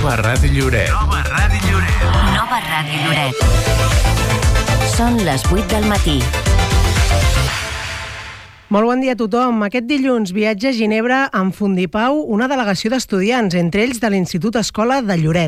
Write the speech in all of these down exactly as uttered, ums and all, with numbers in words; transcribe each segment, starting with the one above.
Nova Ràdio Lloret. Nova Ràdio Lloret. Nova Ràdio Lloret. Són les vuit del matí. Molt bon dia a tothom. Aquest dilluns viatja a Ginebra amb Fundipau una delegació d'estudiants, entre ells de l'Institut Escola de Lloret.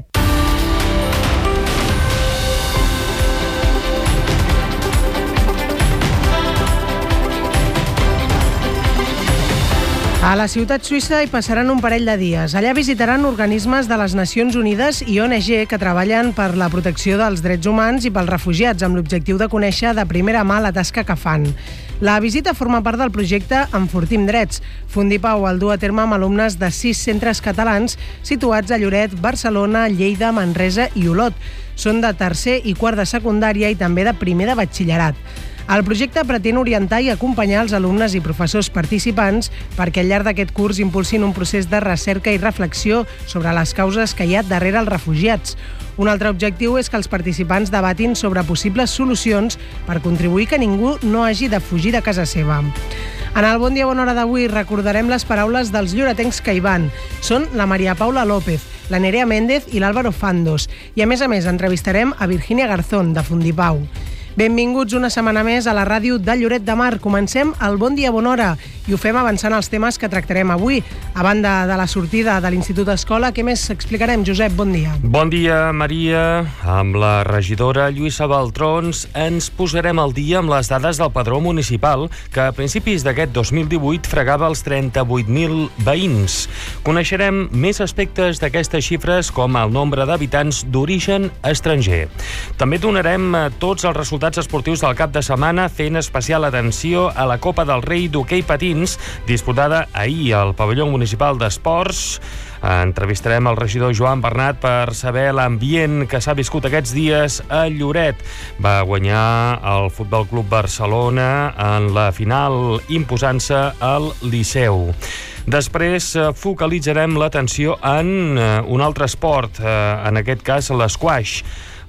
A la ciutat suïssa hi passaran un parell de dies. Allà visitaran organismes de les Nacions Unides i O N G que treballen per la protecció dels drets humans i pels refugiats, amb l'objectiu de conèixer de primera mà la tasca que fan. La visita forma part del projecte Enfortim Drets. Fundipau el du a terme amb alumnes de sis centres catalans situats a Lloret, Barcelona, Lleida, Manresa i Olot. Són de tercer i quart de secundària i també de primer de batxillerat. El projecte pretén orientar i acompanyar els alumnes i professors participants perquè al llarg d'aquest curs impulsin un procés de recerca i reflexió sobre les causes que hi ha darrere els refugiats. Un altre objectiu és que els participants debatin sobre possibles solucions per contribuir que ningú no hagi de fugir de casa seva. En el Bon Dia Bona Hora d'avui recordarem les paraules dels lloretencs que hi van. Són la Maria Paula López, la Nerea Méndez i l'Álvaro Fandos. I a més a més entrevistarem a Virginia Garzón, de Fundipau. Benvinguts una setmana més a la ràdio de Lloret de Mar. Comencem el Bon Dia Bona Hora i ho fem avançant els temes que tractarem avui. A banda de la sortida de l'Institut Escola, què més explicarem? Josep, bon dia. Bon dia, Maria. Amb la regidora Lluïsa Baltrons ens posarem al dia amb les dades del padró municipal, que a principis d'aquest dos mil divuit fregava els trenta-vuit mil veïns. Coneixerem més aspectes d'aquestes xifres, com el nombre d'habitants d'origen estranger. També donarem tots els resultats esportius del cap de setmana, fent especial atenció a la Copa del Rei d'hoquei patins, disputada ahir al pavelló municipal d'esports. Entrevistarem el regidor Joan Bernat per saber l'ambient que s'ha viscut aquests dies a Lloret. Va guanyar el Futbol Club Barcelona en la final, imposant-se al Liceu. Després focalitzarem l'atenció en un altre esport, en aquest cas l'esquash.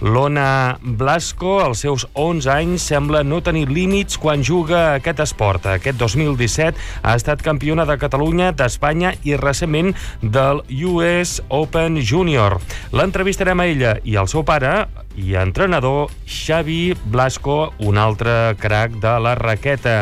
L'Ona Blasco, als seus onze anys, sembla no tenir límits quan juga a aquest esport. Aquest dos mil disset ha estat campiona de Catalunya, d'Espanya i recentment del U S Open Junior. L'entrevistarem a ella i al seu pare i entrenador Xavi Blasco, un altre crac de la raqueta.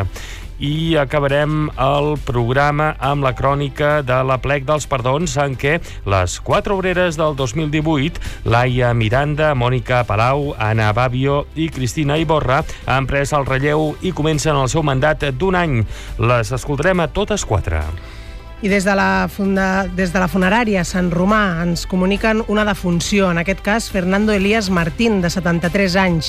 I acabarem el programa amb la crònica de l'Aplec dels Perdons, en què les quatre obreres del dos mil divuit, Laia Miranda, Mònica Palau, Anna Babio i Cristina Iborra, han pres el relleu i comencen el seu mandat d'un any. Les escoltarem a totes quatre. I des de la, funda, des de la funerària Sant Romà ens comuniquen una defunció, en aquest cas Fernando Elías Martín, de setanta-tres anys.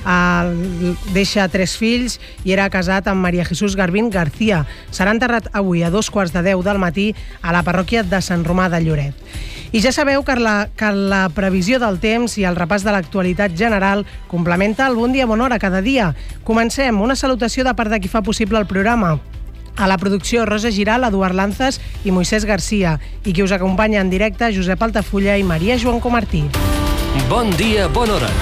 Uh, deixa tres fills i era casat amb Maria Jesús Garbín García. Serà enterrat avui a dos quarts de deu del matí a la parròquia de Sant Romà de Lloret. I ja sabeu que la, que la previsió del temps i el repàs de l'actualitat general complementa el Bon Dia Bona Hora cada dia. Comencem. Una salutació de part de qui fa possible el programa. A la producció, Rosa Giral, Eduard Lanzas i Moisès Garcia. I qui us acompanya en directe, Josep Altafulla i Maria Joan Comartí. Bon dia, bona hora.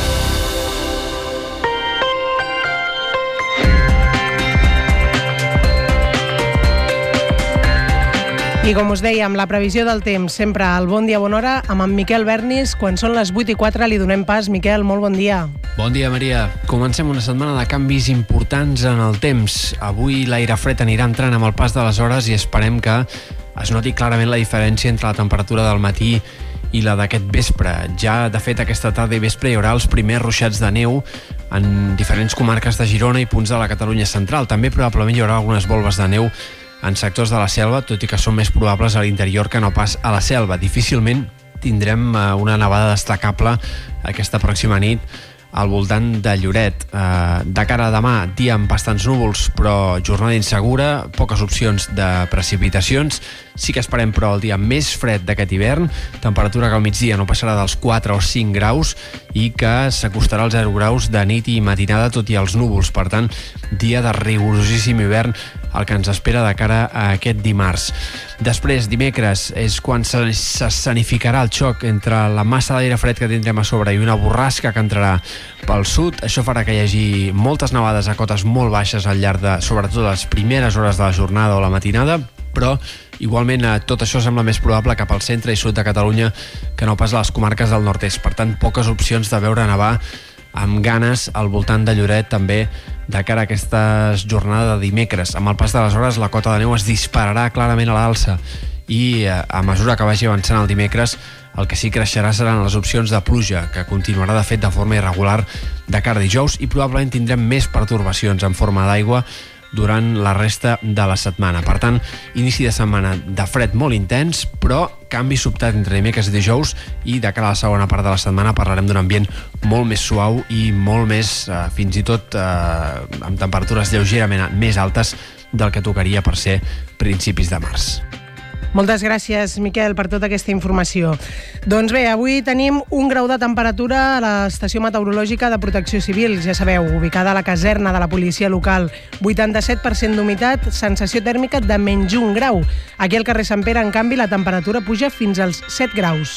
I com us dèiem, la previsió del temps, sempre al Bon Dia Bona Hora, amb en Miquel Bernis. Quan són les vuit i quatre li donem pas. Miquel, molt bon dia. Bon dia, Maria. Comencem una setmana de canvis importants en el temps. Avui l'aire fred anirà entrant amb el pas de les hores i esperem que es noti clarament la diferència entre la temperatura del matí i la d'aquest vespre. Ja, de fet, aquesta tarda i vespre hi haurà els primers ruixats de neu en diferents comarques de Girona i punts de la Catalunya central. També probablement hi haurà algunes volves de neu en sectors de la selva, tot i que són més probables a l'interior que no pas a la selva. Difícilment tindrem una nevada destacable aquesta pròxima nit al voltant de Lloret. De cara a demà, dia amb bastants núvols, però jornada insegura, poques opcions de precipitacions. Sí que esperem, però, el dia més fred d'aquest hivern, temperatura que al migdia no passarà dels quatre o cinc graus i que s'acostarà als zero graus de nit i matinada, tot i els núvols. Per tant, dia de rigorosíssim hivern el que ens espera de cara a aquest dimarts. Després, dimecres, és quan s'escenificarà el xoc entre la massa d'aire fred que tindrem a sobre i una borrasca que entrarà pel sud. Això farà que hi hagi moltes nevades a cotes molt baixes al llarg de, sobretot, les primeres hores de la jornada o la matinada. però igualment eh, tot això sembla més probable cap al centre i sud de Catalunya que no pas a les comarques del nord-est. Per tant, poques opcions de veure nevar amb ganes al voltant de Lloret, també de cara a aquesta jornada de dimecres. Amb el pas de les hores, la cota de neu es dispararà clarament a l'alça i eh, a mesura que vagi avançant el dimecres, el que sí creixerà seran les opcions de pluja, que continuarà de fet de forma irregular de cara a dijous, i probablement tindrem més pertorbacions en forma d'aigua durant la resta de la setmana. Per tant, inici de setmana de fred molt intens, però canvi sobtat entre dimecres i dijous, i de cara a la segona part de la setmana parlarem d'un ambient molt més suau i molt més, eh, fins i tot eh, amb temperatures lleugerament més altes del que tocaria per ser principis de març. Moltes gràcies, Miquel, per tota aquesta informació. Doncs bé, avui tenim un grau de temperatura a l'estació meteorològica de Protecció Civil, ja sabeu, ubicada a la caserna de la policia local. vuitanta-set per cent d'humitat, sensació tèrmica de menys un grau. Aquí al carrer Sant Pere, en canvi, la temperatura puja fins als set graus.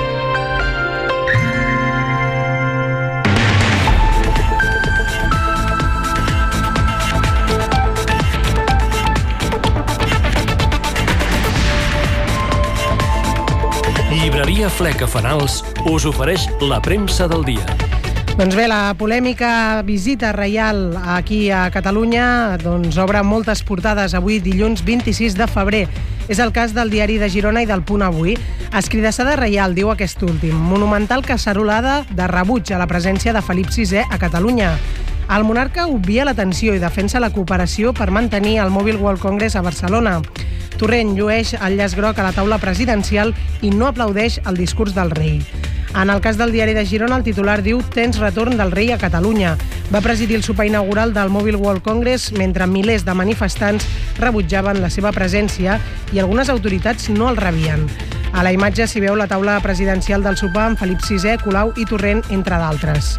Llibreria Fleca Fanals us ofereix la premsa del dia. Doncs bé, la polèmica visita reial aquí a Catalunya doncs obre moltes portades avui, dilluns vint-i-sis de febrer. És el cas del Diari de Girona i del Punt Avui. Escridassada reial, diu aquest últim. Monumental cacerolada de rebuig a la presència de Felip sisè a Catalunya. El monarca obvia l'atenció i defensa la cooperació per mantenir el Mobile World Congress a Barcelona. Torrent llueix el llaç groc a la taula presidencial i no aplaudeix el discurs del rei. En el cas del Diari de Girona, el titular diu «Tens retorn del rei a Catalunya». Va presidir el sopar inaugural del Mobile World Congress mentre milers de manifestants rebutjaven la seva presència i algunes autoritats no el rebien. A la imatge s'hi veu la taula presidencial del sopar amb Felip sisè, Colau i Torrent, entre d'altres.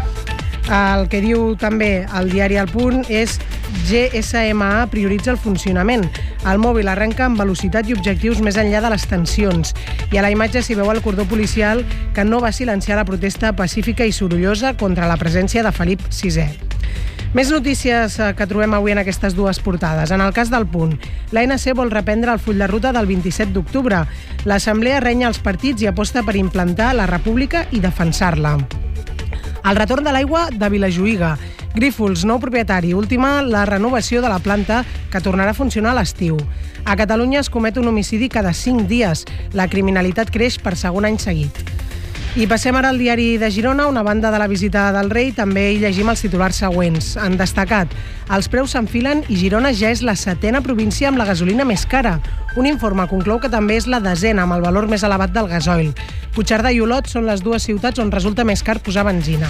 El que diu també el diari El Punt és G S M A prioritza el funcionament. El mòbil arrenca amb velocitat i objectius més enllà de les tensions. I a la imatge s'hi veu el cordó policial que no va silenciar la protesta pacífica i sorollosa contra la presència de Felip sisè. Més notícies que trobem avui en aquestes dues portades. En el cas del Punt, l'A N C vol reprendre el full de ruta del vint-i-set d'octubre. L'Assemblea renya els partits i aposta per implantar la república i defensar-la. El retorn de l'aigua de Vilajuïga. Grífols, nou propietari, última la renovació de la planta que tornarà a funcionar a l'estiu. A Catalunya es comet un homicidi cada cinc dies. La criminalitat creix per segon any seguit. I passem ara al Diari de Girona, una banda de la visita del rei. També hi llegim els titulars següents. En destacat, els preus s'enfilen i Girona ja és la setena província amb la gasolina més cara. Un informe conclou que també és la desena amb el valor més elevat del gasoil. Puigcerdà i Olot són les dues ciutats on resulta més car posar benzina.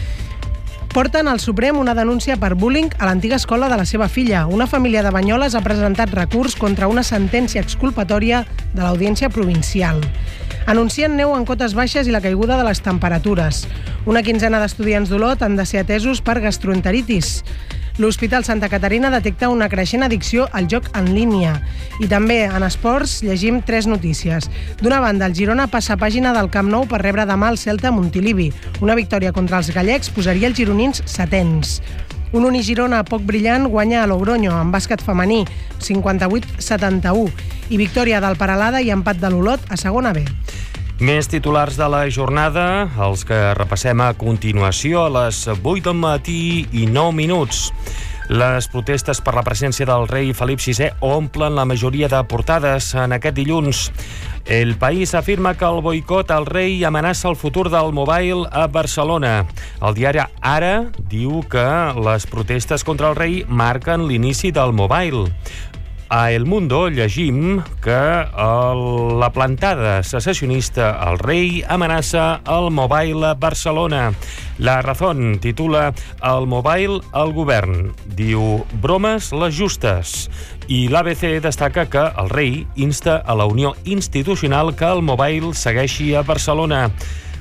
Porten al Suprem una denúncia per bullying a l'antiga escola de la seva filla. Una família de Banyoles ha presentat recurs contra una sentència exculpatòria de l'Audiència Provincial. Anuncien neu en cotes baixes i la caiguda de les temperatures. Una quinzena d'estudiants d'Olot han de ser atesos per gastroenteritis. L'Hospital Santa Caterina detecta una creixent addicció al joc en línia. I també en esports llegim tres notícies. D'una banda, el Girona passa pàgina del Camp Nou per rebre demà el Celta a Montilivi. Una victòria contra els gallecs posaria els gironins setens. Un Unigirona poc brillant guanya a Logroño en bàsquet femení, cinquanta-vuit a setanta-u. I victòria del Peralada i empat de l'Olot a segona B. Més titulars de la jornada, els que repassem a continuació a les vuit del matí i nou minuts. Les protestes per la presència del rei Felip sisè omplen la majoria de portades en aquest dilluns. El País afirma que el boicot al rei amenaça el futur del mobile a Barcelona. El diari Ara diu que les protestes contra el rei marquen l'inici del mobile. A El Mundo llegim que el, la plantada secessionista al rei amenaça el mobile a Barcelona. La Razón titula El mobile al govern. Diu bromes les justes. I l'A B C destaca que el rei insta a la Unió Institucional que el mobile segueixi a Barcelona.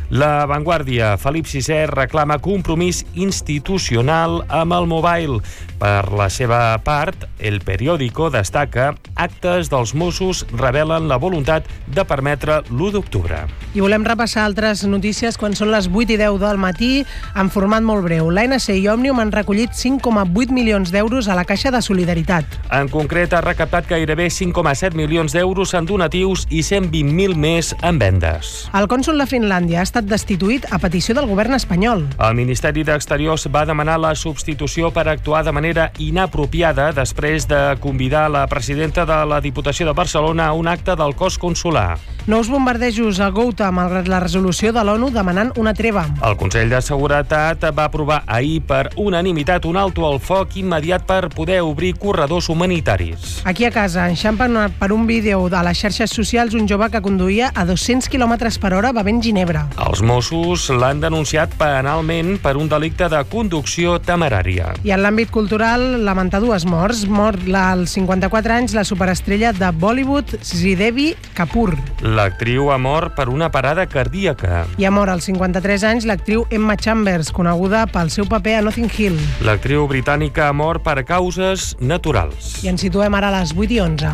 La Vanguardia, Felip sisè reclama compromís institucional amb el mobile. Per la seva part, El Periódico destaca actes dels Mossos revelen la voluntat de permetre l'u d'octubre. I volem repassar altres notícies quan són les vuit i deu del matí en format molt breu. L'A N C i Òmnium han recollit cinc coma vuit milions d'euros a la Caixa de Solidaritat. En concret, ha recaptat gairebé cinc coma set milions d'euros en donatius i cent vint mil més en vendes. El cònsol de Finlàndia ha estat destituït a petició del govern espanyol. El Ministeri d'Exteriors va demanar la substitució per actuar de manera inapropiada després de convidar la presidenta de la Diputació de Barcelona a un acte del cos consular. Nous bombardejos a Ghouta, malgrat la resolució de l'ONU demanant una treva. El Consell de Seguretat va aprovar ahir per unanimitat un alto al foc immediat per poder obrir corredors humanitaris. Aquí a casa, enxampen per un vídeo de les xarxes socials un jove que conduïa a dos-cents quilòmetres per hora bevent ginebra. Els Mossos l'han denunciat penalment per un delicte de conducció temerària. I en l'àmbit cultural, lamentar dues morts. Mort als cinquanta-quatre anys la superestrella de Bollywood, Sridevi Kapoor. L'actriu ha mort per una parada cardíaca. I ha mort als cinquanta-tres anys l'actriu Emma Chambers, coneguda pel seu paper a Notting Hill. L'actriu britànica ha mort per causes naturals. I ens situem ara a les vuit i onze.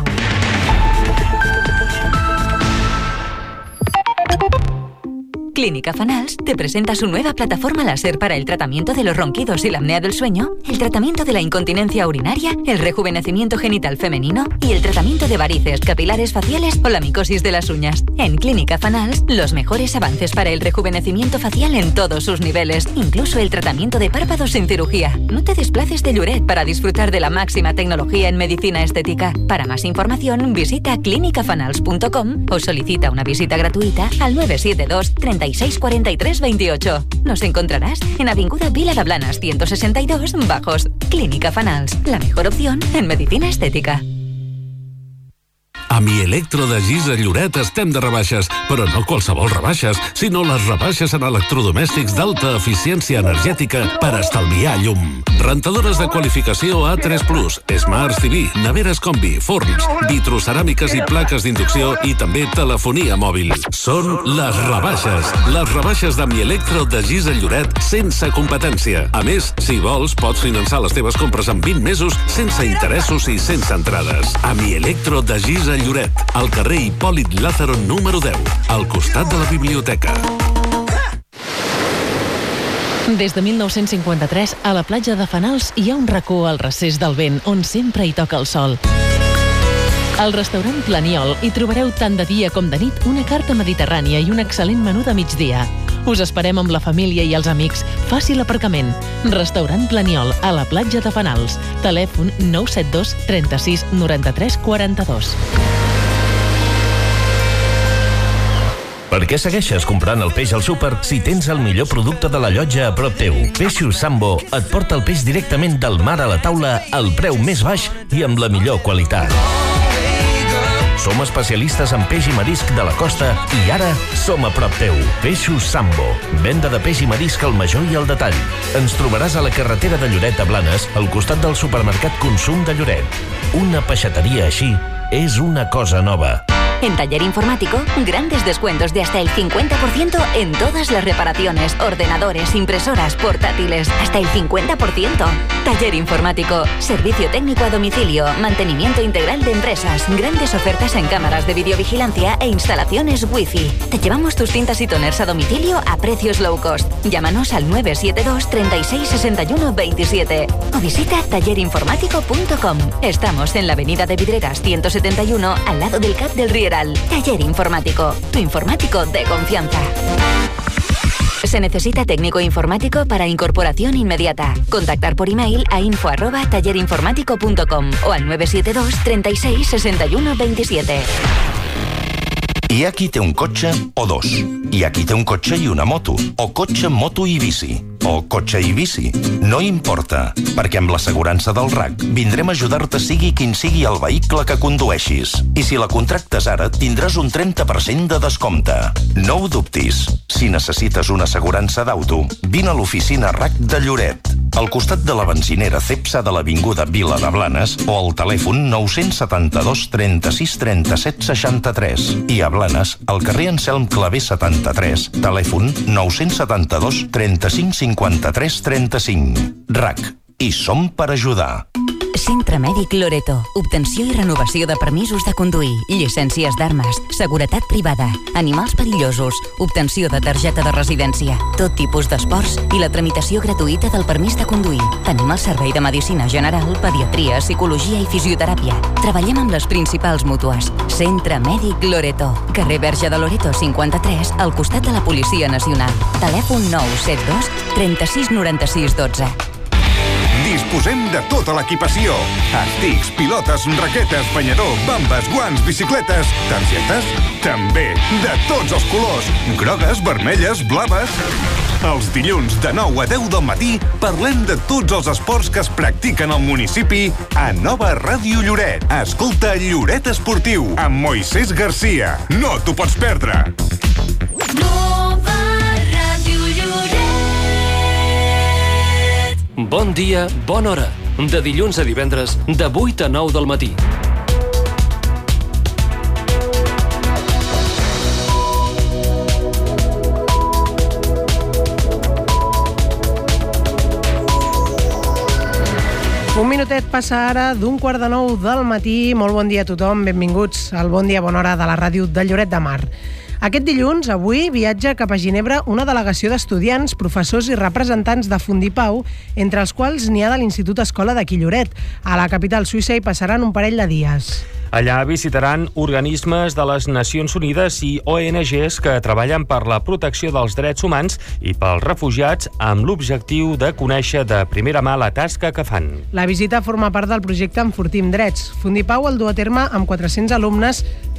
Clínica Fanals te presenta su nueva plataforma láser para el tratamiento de los ronquidos y la apnea del sueño, el tratamiento de la incontinencia urinaria, el rejuvenecimiento genital femenino y el tratamiento de varices, capilares faciales o la micosis de las uñas. En Clínica Fanals, los mejores avances para el rejuvenecimiento facial en todos sus niveles, incluso el tratamiento de párpados sin cirugía. No te desplaces de Lloret para disfrutar de la máxima tecnología en medicina estética. Para más información, visita clínica fanals punto com o solicita una visita gratuita al nueve siete dos, treinta y seis, cuarenta y tres, veintiocho. Nos encontrarás en Avinguda Vila de Blanes ciento sesenta y dos, Bajos. Clínica Fanals, la mejor opción en medicina estética. A Mi Electro de Gis a Lloret estem de rebaixes, però no qualsevol rebaixes, sinó les rebaixes en electrodomèstics d'alta eficiència energètica per estalviar llum. Rentadores de qualificació A tres plus, Smart T V, neveres combi, forns, vitroceràmiques i plaques d'inducció i també telefonia mòbil. Són les rebaixes. Les rebaixes de Mi Electro de Gis a Lloret sense competència. A més, si vols, pots finançar les teves compres en vint mesos sense interessos i sense entrades. A Mi Electro de Gis a Lloret, al carrer Hipòlit Lázaro número deu, al costat de la biblioteca. Des de mil nou-cents cinquanta-tres, a la platja de Fanals hi ha un racó al recés del vent on sempre hi toca el sol. Al restaurant Planiol hi trobareu tant de dia com de nit una carta mediterrània i un excel·lent menú de migdia. Us esperem amb la família i els amics. Fàcil aparcament. Restaurant Planiol, a la platja de Fanals. Telèfon nou set dos, trenta-sis, noranta-tres, quaranta-dos. Per què segueixes comprant el peix al súper si tens el millor producte de la llotja a prop teu? Peixos Sambo et porta el peix directament del mar a la taula al preu més baix i amb la millor qualitat. Som especialistes en peix i marisc de la costa i ara som a prop teu. Peixos Sambo. Venda de peix i marisc al major i al detall. Ens trobaràs a la carretera de Lloret a Blanes, al costat del supermercat Consum de Lloret. Una peixateria així és una cosa nova. En Taller Informático, grandes descuentos de hasta el cincuenta por ciento en todas las reparaciones, ordenadores, impresoras, portátiles, hasta el cincuenta por ciento. Taller Informático, servicio técnico a domicilio, mantenimiento integral de empresas, grandes ofertas en cámaras de videovigilancia e instalaciones Wi-Fi. Te llevamos tus tintas y toners a domicilio a precios low cost. Llámanos al nueve siete dos, treinta y seis, sesenta y uno, veintisiete o visita taller informático punto com. Estamos en la avenida de Vidreras ciento setenta y uno, al lado del C A P del Rieral. Taller Informático, tu informático de confianza. Se necesita técnico informático para incorporación inmediata. Contactar por email a info arroba taller informático punto com o al nueve siete dos, treinta y seis, sesenta y uno, veintisiete. Hi ha qui té un cotxe o dos. Hi ha qui té un cotxe i una moto. O cotxe, moto i bici. O cotxe i bici. No importa, perquè amb l'assegurança del R A C vindrem a ajudar-te sigui quin sigui el vehicle que condueixis. I si la contractes ara, tindràs un trenta per cent de descompte. No ho dubtis. Si necessites una assegurança d'auto, vine a l'oficina R A C de Lloret. al costat de la benzinera Cepsa de l'Avinguda Vila de Blanes o al telèfon nou setanta-dos trenta-sis trenta-set seixanta-tres. I a Blanes, al carrer Anselm Clavé setanta-tres, telèfon nou setanta-dos trenta-cinc cinquanta-tres trenta-cinc. R A C. I som per ajudar. Centre Mèdic Loreto. Obtenció i renovació de permisos de conduir, llicències d'armes, seguretat privada, animals perillosos, obtenció de targeta de residència, tot tipus d'esports i la tramitació gratuïta del permís de conduir. Tenim el servei de medicina general, pediatria, psicologia i fisioteràpia. Treballem amb les principals mútues. Centre Mèdic Loreto. Carrer Verge de Loreto cinquanta-tres, al costat de la Policia Nacional. Telèfon nou set dos trenta-sis noranta-sis dotze. Disposem de tota l'equipació. Estics, pilotes, raquetes, banyador, bambes, guants, bicicletes, targetes, també, de tots els colors. Grogues, vermelles, blaves. Els dilluns de nou a deu del matí parlem de tots els esports que es practiquen al municipi a Nova Ràdio Lloret. Escolta Lloret Esportiu amb Moisés Garcia. No t'ho pots perdre. Nova Ràdio Lloret. Bon dia, bona hora. De dilluns a divendres, de vuit a nou del matí. Un minutet passa ara d'un quart de nou del matí. Molt bon dia a tothom, benvinguts al Bon Dia, Bona Hora de la ràdio de Lloret de Mar. Aquest dilluns, avui, viatja cap a Ginebra una delegació d'estudiants, professors i representants de Fundipau, entre els quals n'hi ha de l'Institut Escola d'aquí Lloret. A la capital suïssa hi passaran un parell de dies. Allà visitaran organismes de les Nacions Unides i O N Ges que treballen per la protecció dels drets humans i pels refugiats amb l'objectiu de conèixer de primera mà la tasca que fan. La visita forma part del projecte Enfortim Drets. Fundipau el du a terme amb quatre-cents alumnes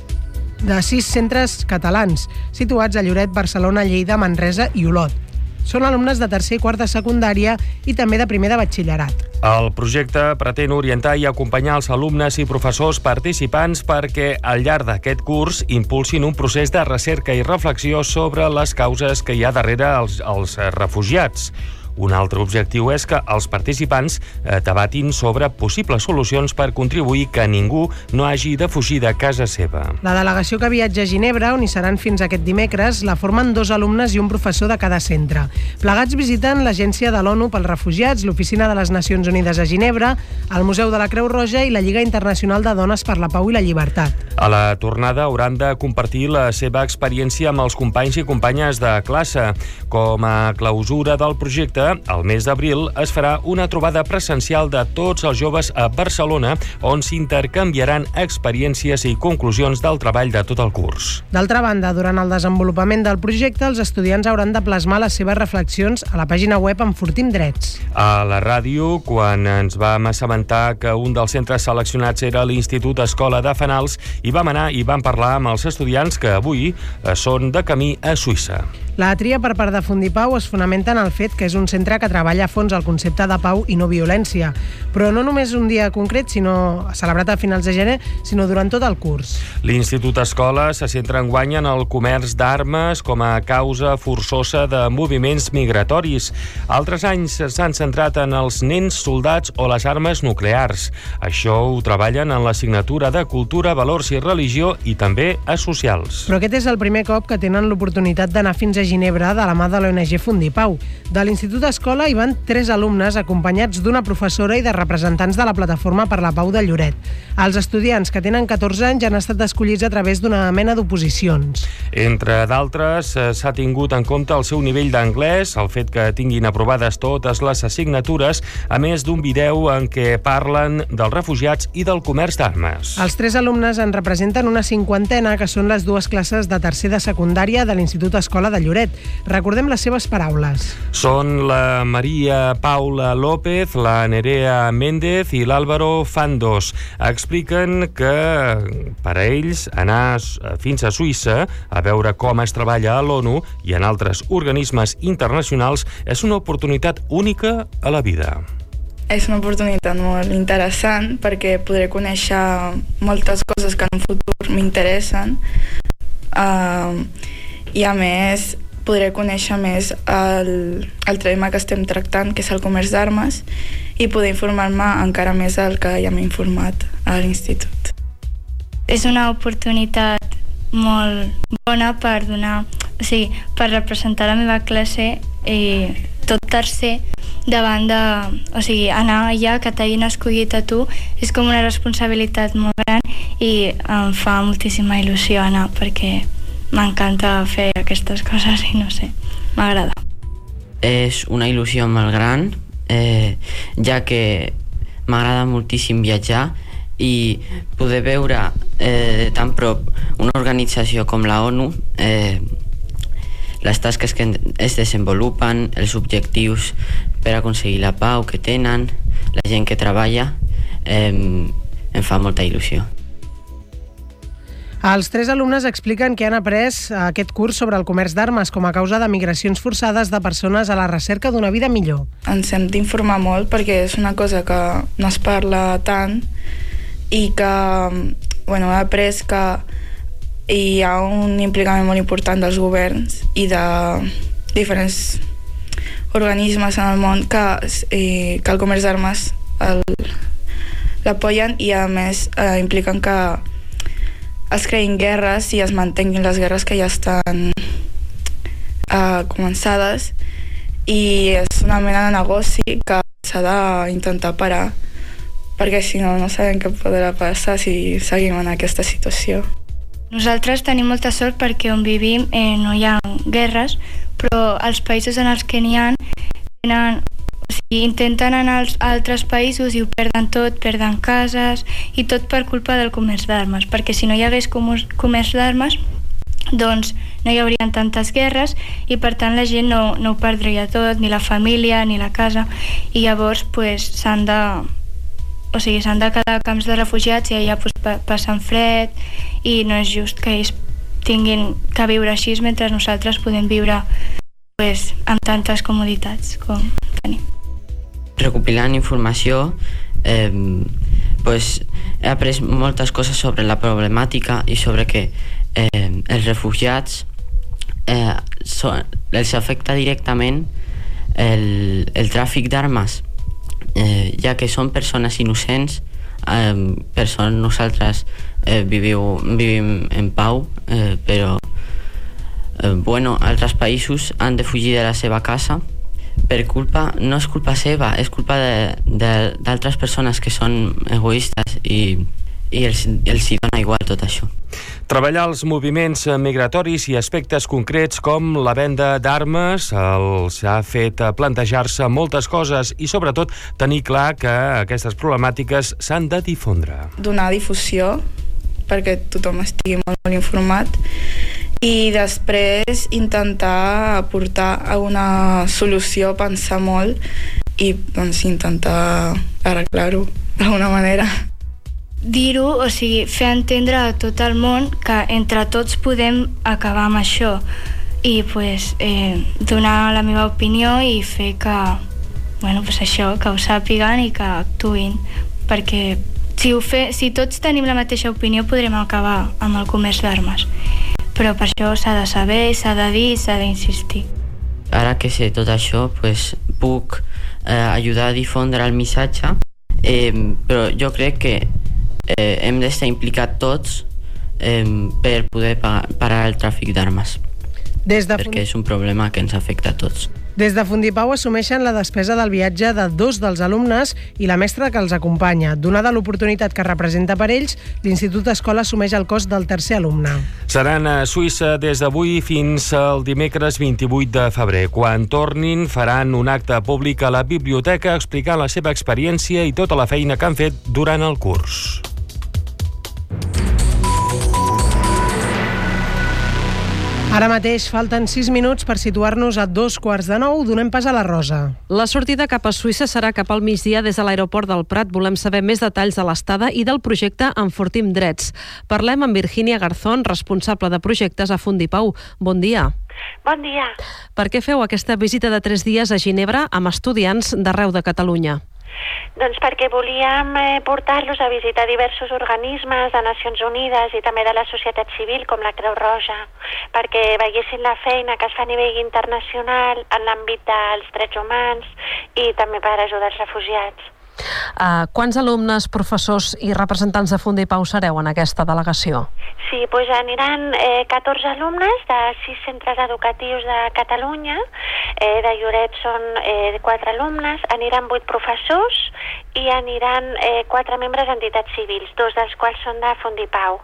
de sis centres catalans, situats a Lloret, Barcelona, Lleida, Manresa i Olot. Són alumnes de tercer i quart de secundària i també de primer de batxillerat. El projecte pretén orientar i acompanyar els alumnes i professors participants perquè al llarg d'aquest curs impulsin un procés de recerca i reflexió sobre les causes que hi ha darrere els, els refugiats. Un altre objectiu és que els participants eh, debatin sobre possibles solucions per contribuir que ningú no hagi de fugir de casa seva. La delegació que viatja a Ginebra, on hi seran fins aquest dimecres, la formen dos alumnes i un professor de cada centre. Plegats visiten l'Agència de l'ONU pels Refugiats, l'Oficina de les Nacions Unides a Ginebra, el Museu de la Creu Roja i la Lliga Internacional de Dones per la Pau i la Llibertat. A la tornada hauran de compartir la seva experiència amb els companys i companyes de classe. Com a clausura del projecte, al mes d'abril es farà una trobada presencial de tots els joves a Barcelona on s'intercanviaran experiències i conclusions del treball de tot el curs. D'altra banda, durant el desenvolupament del projecte, els estudiants hauran de plasmar les seves reflexions a la pàgina web Enfortim Drets. A la ràdio, quan ens vam assabentar que un dels centres seleccionats era l'Institut Escola de Fanals, hi vam anar i vam parlar amb els estudiants que avui són de camí a Suïssa. La tria per part de Fundipau es fonamenta en el fet que és un centre que treballa a fons el concepte de pau i no violència, però no només un dia concret, sinó celebrat a finals de gener, sinó durant tot el curs. L'Institut Escola se centra enguany en el comerç d'armes com a causa forçosa de moviments migratoris. Altres anys s'han centrat en els nens soldats o les armes nuclears. Això ho treballen en l'assignatura de Cultura, Valors i Religió i també a Socials. Però aquest és el primer cop que tenen l'oportunitat d'anar fins a Ginebra de la mà de l'O N G Fundipau. De l'Institut Escola hi van tres alumnes acompanyats d'una professora i de representants de la Plataforma per la Pau de Lloret. Els estudiants, que tenen catorze anys, han estat escollits a través d'una mena d'oposicions. Entre d'altres, s'ha tingut en compte el seu nivell d'anglès, el fet que tinguin aprovades totes les assignatures, a més d'un vídeo en què parlen dels refugiats i del comerç d'armes. Els tres alumnes en representen una cinquantena, que són les dues classes de tercer de secundària de l'Institut Escola de Lloret. Recordem les seves paraules. Són la Maria Paula López, la Nerea Méndez i l'Álvaro Fandos. Expliquen que per a ells anar fins a Suïssa a veure com es treballa a l'ONU i en altres organismes internacionals és una oportunitat única a la vida. És una oportunitat molt interessant perquè podré conèixer moltes coses que en un futur m'interessen. Uh, I a més podré conèixer més el, el tema que estem tractant, que és el comerç d'armes, i poder informar-me encara més del que ja m'he informat a l'institut. És una oportunitat molt bona per donar, o sigui, per representar la meva classe i tot tercer davant de, o sigui, anar allà que t'hagin escollit a tu és com una responsabilitat molt gran i em fa moltíssima il·lusió anar perquè m'encanta fer aquestes coses i no sé, m'agrada. És una il·lusió molt gran, eh, ja que m'agrada moltíssim viatjar i poder veure eh, de tan prop una organització com la ONU, eh, les tasques que es desenvolupen, els objectius per aconseguir la pau que tenen, la gent que treballa, eh, em fa molta il·lusió. Els tres alumnes expliquen que han après aquest curs sobre el comerç d'armes com a causa de migracions forçades de persones a la recerca d'una vida millor. Ens hem d'informar molt perquè és una cosa que no es parla tant i que, bueno, he après que hi ha un implicament molt important dels governs i de diferents organismes en el món que, eh, que el comerç d'armes l'apoyen i a més eh, impliquen que es creïn guerres i es mantenguin les guerres que ja estan eh, començades i és una mena de negoci que s'ha d'intentar parar perquè si no no sabem què podrà passar si seguim en aquesta situació. Nosaltres tenim molta sort perquè on vivim eh, no hi ha guerres, però els països en els que n'hi ha tenen, o sigui, intenten anar als altres països i ho perden tot, perden cases i tot per culpa del comerç d'armes, perquè si no hi hagués comerç d'armes doncs no hi haurien tantes guerres i per tant la gent no, no ho perdria tot, ni la família ni la casa, i llavors pues, s'han de o sigui, s'han de quedar a camps de refugiats i allà pues, passen fred i no és just que ells tinguin que viure així mentre nosaltres podem viure pues, amb tantes comoditats com tenim. Recopilant informació, eh, pues, he après moltes coses sobre la problemàtica i sobre que eh, els refugiats eh, so, els afecta directament el, el tràfic d'armes, eh, ja que són persones innocents, eh, persones, nosaltres eh, viviu, vivim en pau, eh, però eh, bueno, altres països han de fugir de la seva casa per culpa, no és culpa seva, és culpa d'altres persones que són egoistes i, i els, els hi dona igual tot això. Treballar els moviments migratoris i aspectes concrets com la venda d'armes els ha fet plantejar-se moltes coses i sobretot tenir clar que aquestes problemàtiques s'han de difondre. Donar difusió perquè tothom estigui molt, molt informat i després intentar aportar alguna solució, pensar molt i doncs, intentar arreglar-ho d'alguna manera. Dir-ho, o sigui, fer entendre a tot el món que entre tots podem acabar amb això i pues, eh, donar la meva opinió i fer que, bueno, pues això, que ho sàpiguen i que actuïn, perquè si, ho fe, si tots tenim la mateixa opinió podrem acabar amb el comerç d'armes, però per això s'ha de saber, s'ha de dir i s'ha d'insistir. Ara que sé tot això, pues, puc eh, ajudar a difondre el missatge, eh, però jo crec que eh, hem d'estar implicats tots eh, per poder parar el tràfic d'armes, Des de perquè és un problema que ens afecta a tots. Des de Fundipau assumeixen la despesa del viatge de dos dels alumnes i la mestra que els acompanya. Donada l'oportunitat que representa per ells, l'Institut Escola assumeix el cost del tercer alumne. Seran a Suïssa des d'avui fins al dimecres vint-i-vuit de febrer. Quan tornin, faran un acte públic a la biblioteca explicant la seva experiència i tota la feina que han fet durant el curs. Ara mateix falten sis minuts per situar-nos a dos quarts de nou. Donem pas a la Rosa. La sortida cap a Suïssa serà cap al migdia des de l'aeroport del Prat. Volem saber més detalls de l'estada i del projecte Enfortim Drets. Parlem amb Virginia Garzón, responsable de projectes a Fundipau. Bon dia. Bon dia. Per què feu aquesta visita de tres dies a Ginebra amb estudiants d'arreu de Catalunya? Doncs perquè volíem eh, portar-los a visitar diversos organismes de Nacions Unides i també de la societat civil, com la Creu Roja, perquè veiessin la feina que es fa a nivell internacional en l'àmbit dels drets humans i també per ajudar els refugiats. Uh, quants alumnes, professors i representants de Fundipau sereu en aquesta delegació? Sí, doncs aniran eh, catorze alumnes de sis centres educatius de Catalunya, eh, de Lloret són eh, quatre alumnes, aniran vuit professors i aniran eh, quatre membres d'entitats civils, dos dels quals són de Fundipau.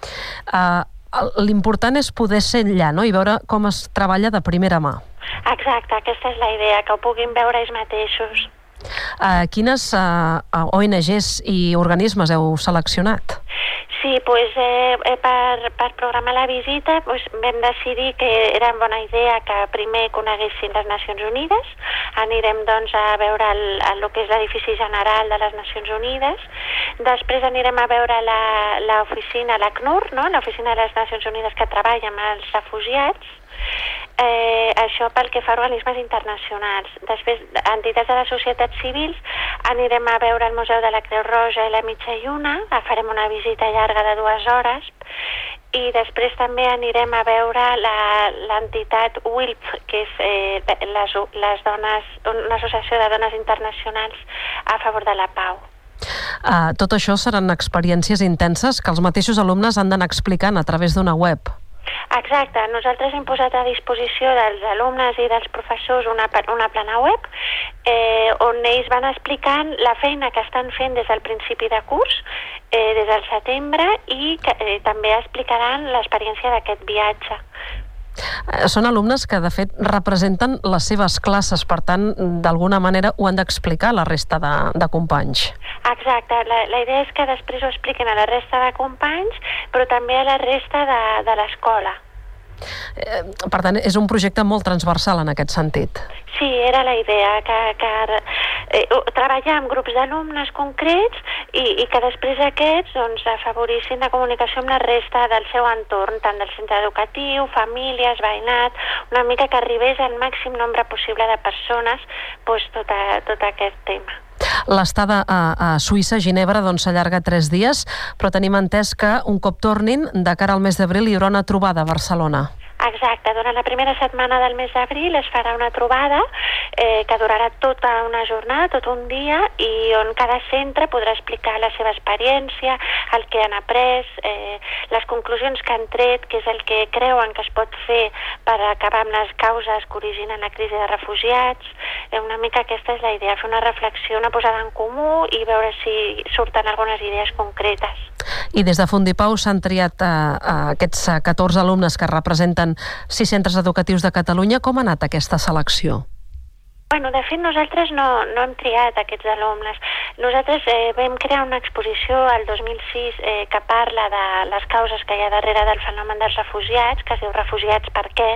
Uh, L'important és poder ser allà, no?, i veure com es treballa de primera mà. Exacte, aquesta és la idea, que ho puguin veure ells mateixos. Uh, quines uh, O N Ges i organismes heu seleccionat? Sí, pues, eh, eh, per, per programar la visita pues, vam decidir que era bona idea que primer coneguessin les Nacions Unides. Anirem doncs, a veure el, el, el que és l'edifici general de les Nacions Unides. Després anirem a veure l'oficina, l'ACNUR, no? l'oficina de les Nacions Unides que treballa amb els refugiats. Eh, això pel que fa a organismes internacionals. Després, entitats de la societat civils, anirem a veure el Museu de la Creu Roja i la Mitja Lluna, farem una visita llarga de dues hores, i després també anirem a veure l'entitat W I L P, que és eh, les, les dones, una associació de dones internacionals a favor de la pau. Uh, tot això seran experiències intenses que els mateixos alumnes han d'anar explicant a través d'una web. Exacte, nosaltres hem posat a disposició dels alumnes i dels professors una, una plana web eh, on ells van explicant la feina que estan fent des del principi de curs, eh, des del setembre, i que, eh, també explicaran l'experiència d'aquest viatge. Són alumnes que, de fet, representen les seves classes, per tant, d'alguna manera ho han d'explicar a la resta de, de companys. Exacte, la, la idea és que després ho expliquen a la resta de companys, però també a la resta de, de l'escola. Eh, per tant, és un projecte molt transversal en aquest sentit. Sí, era la idea, que, que eh, treballar amb grups d'alumnes concrets i, i que després aquests doncs, afavorissin la comunicació amb la resta del seu entorn, tant del centre educatiu, famílies, veïnat, una mica que arribés al màxim nombre possible de persones doncs, tot, a, tot aquest tema. L'estada a, a Suïssa, a Ginebra, doncs s'allarga tres dies, però tenim entès que un cop tornin, de cara al mes d'abril, hi haurà una trobada a Barcelona. Exacte, durant la primera setmana del mes d'abril es farà una trobada eh, que durarà tota una jornada, tot un dia, i on cada centre podrà explicar la seva experiència, el que han après, eh, les conclusions que han tret, que és el que creuen que es pot fer per acabar amb les causes que originen la crisi de refugiats. Eh, una mica aquesta és la idea, fer una reflexió, una posada en comú i veure si surten algunes idees concretes. I des de Fundipau s'han triat eh, aquests catorze alumnes que representen sis centres educatius de Catalunya. Com ha anat aquesta selecció? Bueno, de fet, nosaltres no, no hem triat aquests alumnes. Nosaltres eh, vam crear una exposició el dos mil sis eh, que parla de les causes que hi ha darrere del fenomen dels refugiats, que es diu Refugiats per què?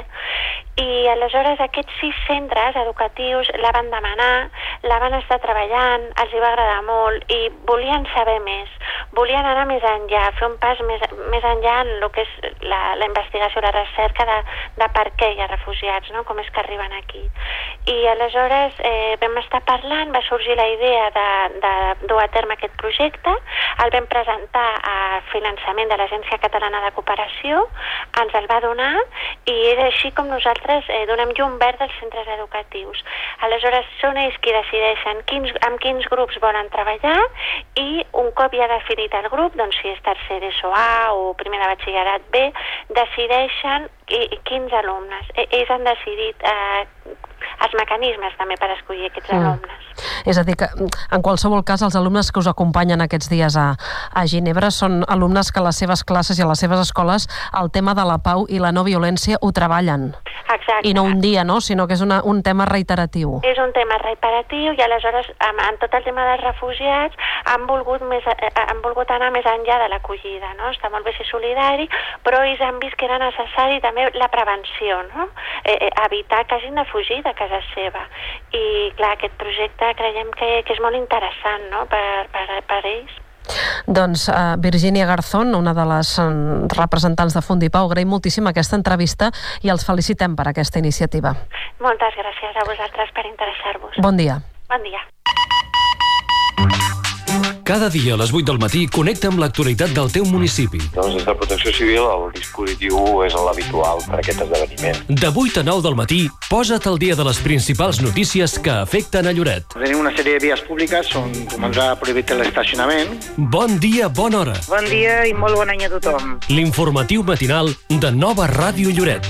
I aleshores aquests sis centres educatius la van demanar, la van estar treballant, els hi va agradar molt i volien saber més, volien anar més enllà, fer un pas més, més enllà en el que és la, la investigació, la recerca de, de per què hi ha refugiats, no? Com és que arriben aquí. I aleshores Aleshores eh, vam estar parlant, va sorgir la idea de, de dur a terme aquest projecte, el vam presentar a finançament de l'Agència Catalana de Cooperació, ens el va donar i és així com nosaltres eh, donem llum verd als centres educatius. Aleshores són ells qui decideixen quins, amb quins grups volen treballar i un cop ja definit el grup, doncs si és tercer d'ESO A o primer de batxillerat B, decideixen i, i quins alumnes. E, ells han decidit eh, els mecanismes també per escollir aquests mm. alumnes. És a dir, que en qualsevol cas els alumnes que us acompanyen aquests dies a, a Ginebra són alumnes que a les seves classes i a les seves escoles el tema de la pau i la no violència ho treballen. Exacte. I no un dia, no? Sinó que és una, un tema reiteratiu. És un tema reiteratiu i aleshores en, en tot el tema dels refugiats han volgut, més, han volgut anar més enllà de l'acollida, no? Està molt bé ser solidari, però ells han vist que era necessari també la prevenció, no? Eh, eh, evitar que hagin de fugir de casa seva. I clar, aquest projecte creiem que, que és molt interessant, no? per, per, per ells. Doncs uh, Virginia Garzón, una de les um, representants de Fundipau, agraïm moltíssim aquesta entrevista i els felicitem per aquesta iniciativa. Moltes gràcies a vosaltres per interessar-vos. Bon dia. Bon dia. Cada dia a les vuit del matí connecta amb l'actualitat del teu municipi. Doncs des de Protecció Civil el dispositiu és l'habitual per a aquest esdeveniment. De vuit a nou del matí, posa't al dia de les principals notícies que afecten a Lloret. Tenim una sèrie de vies públiques on romandrà prohibit l'estacionament. Bon dia, bona hora. Bon dia i molt bon any a tothom. L'informatiu matinal de Nova Ràdio Lloret.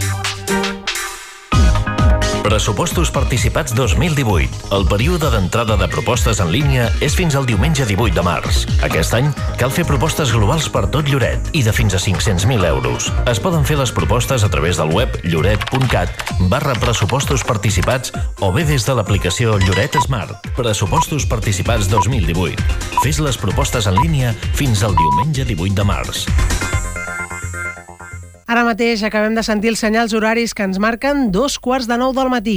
Pressupostos participats dos mil divuit. El període d'entrada de propostes en línia és fins al diumenge divuit de març. Aquest any cal fer propostes globals per tot Lloret i de fins a cinc-cents mil euros. Es poden fer les propostes a través del web lloret punt cat barra pressupostos participats o bé des de l'aplicació Lloret Smart. Pressupostos participats dos mil divuit. Fes les propostes en línia fins al diumenge divuit de març. Ara mateix acabem de sentir els senyals horaris que ens marquen dos quarts de nou del matí.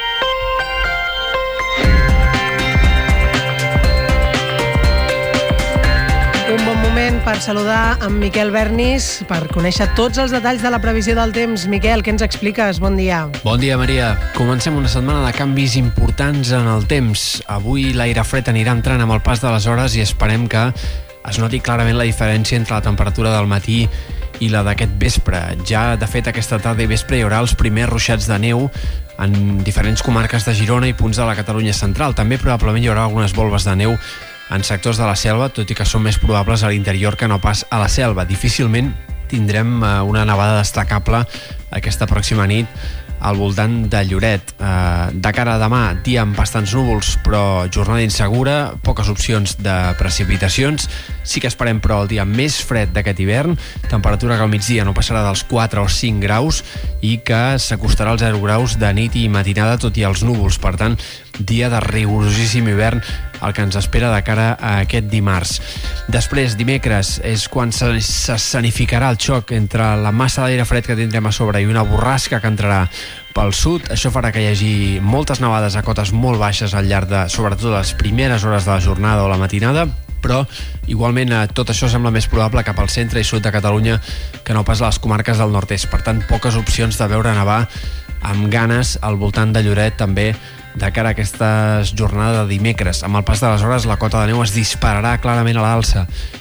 Un bon moment per saludar amb Miquel Bernis, per conèixer tots els detalls de la previsió del temps. Miquel, què ens expliques? Bon dia. Bon dia, Maria. Comencem una setmana de canvis importants en el temps. Avui l'aire fred anirà entrant amb el pas de les hores i esperem que es noti clarament la diferència entre la temperatura del matí i la d'aquest vespre. Ja, de fet, aquesta tarda i vespre hi haurà els primers ruixats de neu en diferents comarques de Girona i punts de la Catalunya central. També probablement hi haurà algunes volves de neu en sectors de la selva, tot i que són més probables a l'interior que no pas a la selva. Difícilment tindrem una nevada destacable aquesta pròxima nit al voltant de Lloret. De cara a demà, dia amb bastants núvols, però jornada insegura, poques opcions de precipitacions. Sí que esperem, però, el dia més fred d'aquest hivern, temperatura que al migdia no passarà dels quatre o cinc graus i que s'acostarà als zero graus de nit i matinada, tot i els núvols. Per tant, dia de rigorosíssim hivern el que ens espera de cara a aquest dimarts. Després, dimecres, és quan s'escenificarà el xoc entre la massa d'aire fred que tindrem a sobre i una borrasca que entrarà pel sud. Això farà que hi hagi moltes nevades a cotes molt baixes al llarg de, sobretot, les primeres hores de la jornada o la matinada, però igualment tot això sembla més probable cap al centre i sud de Catalunya que no pas a les comarques del nord-est. Per tant, poques opcions de veure nevar amb ganes al voltant de Lloret també de cara a aquesta jornada de dimecres. Amb el pas de les hores la cota de neu es dispararà clarament a l'alça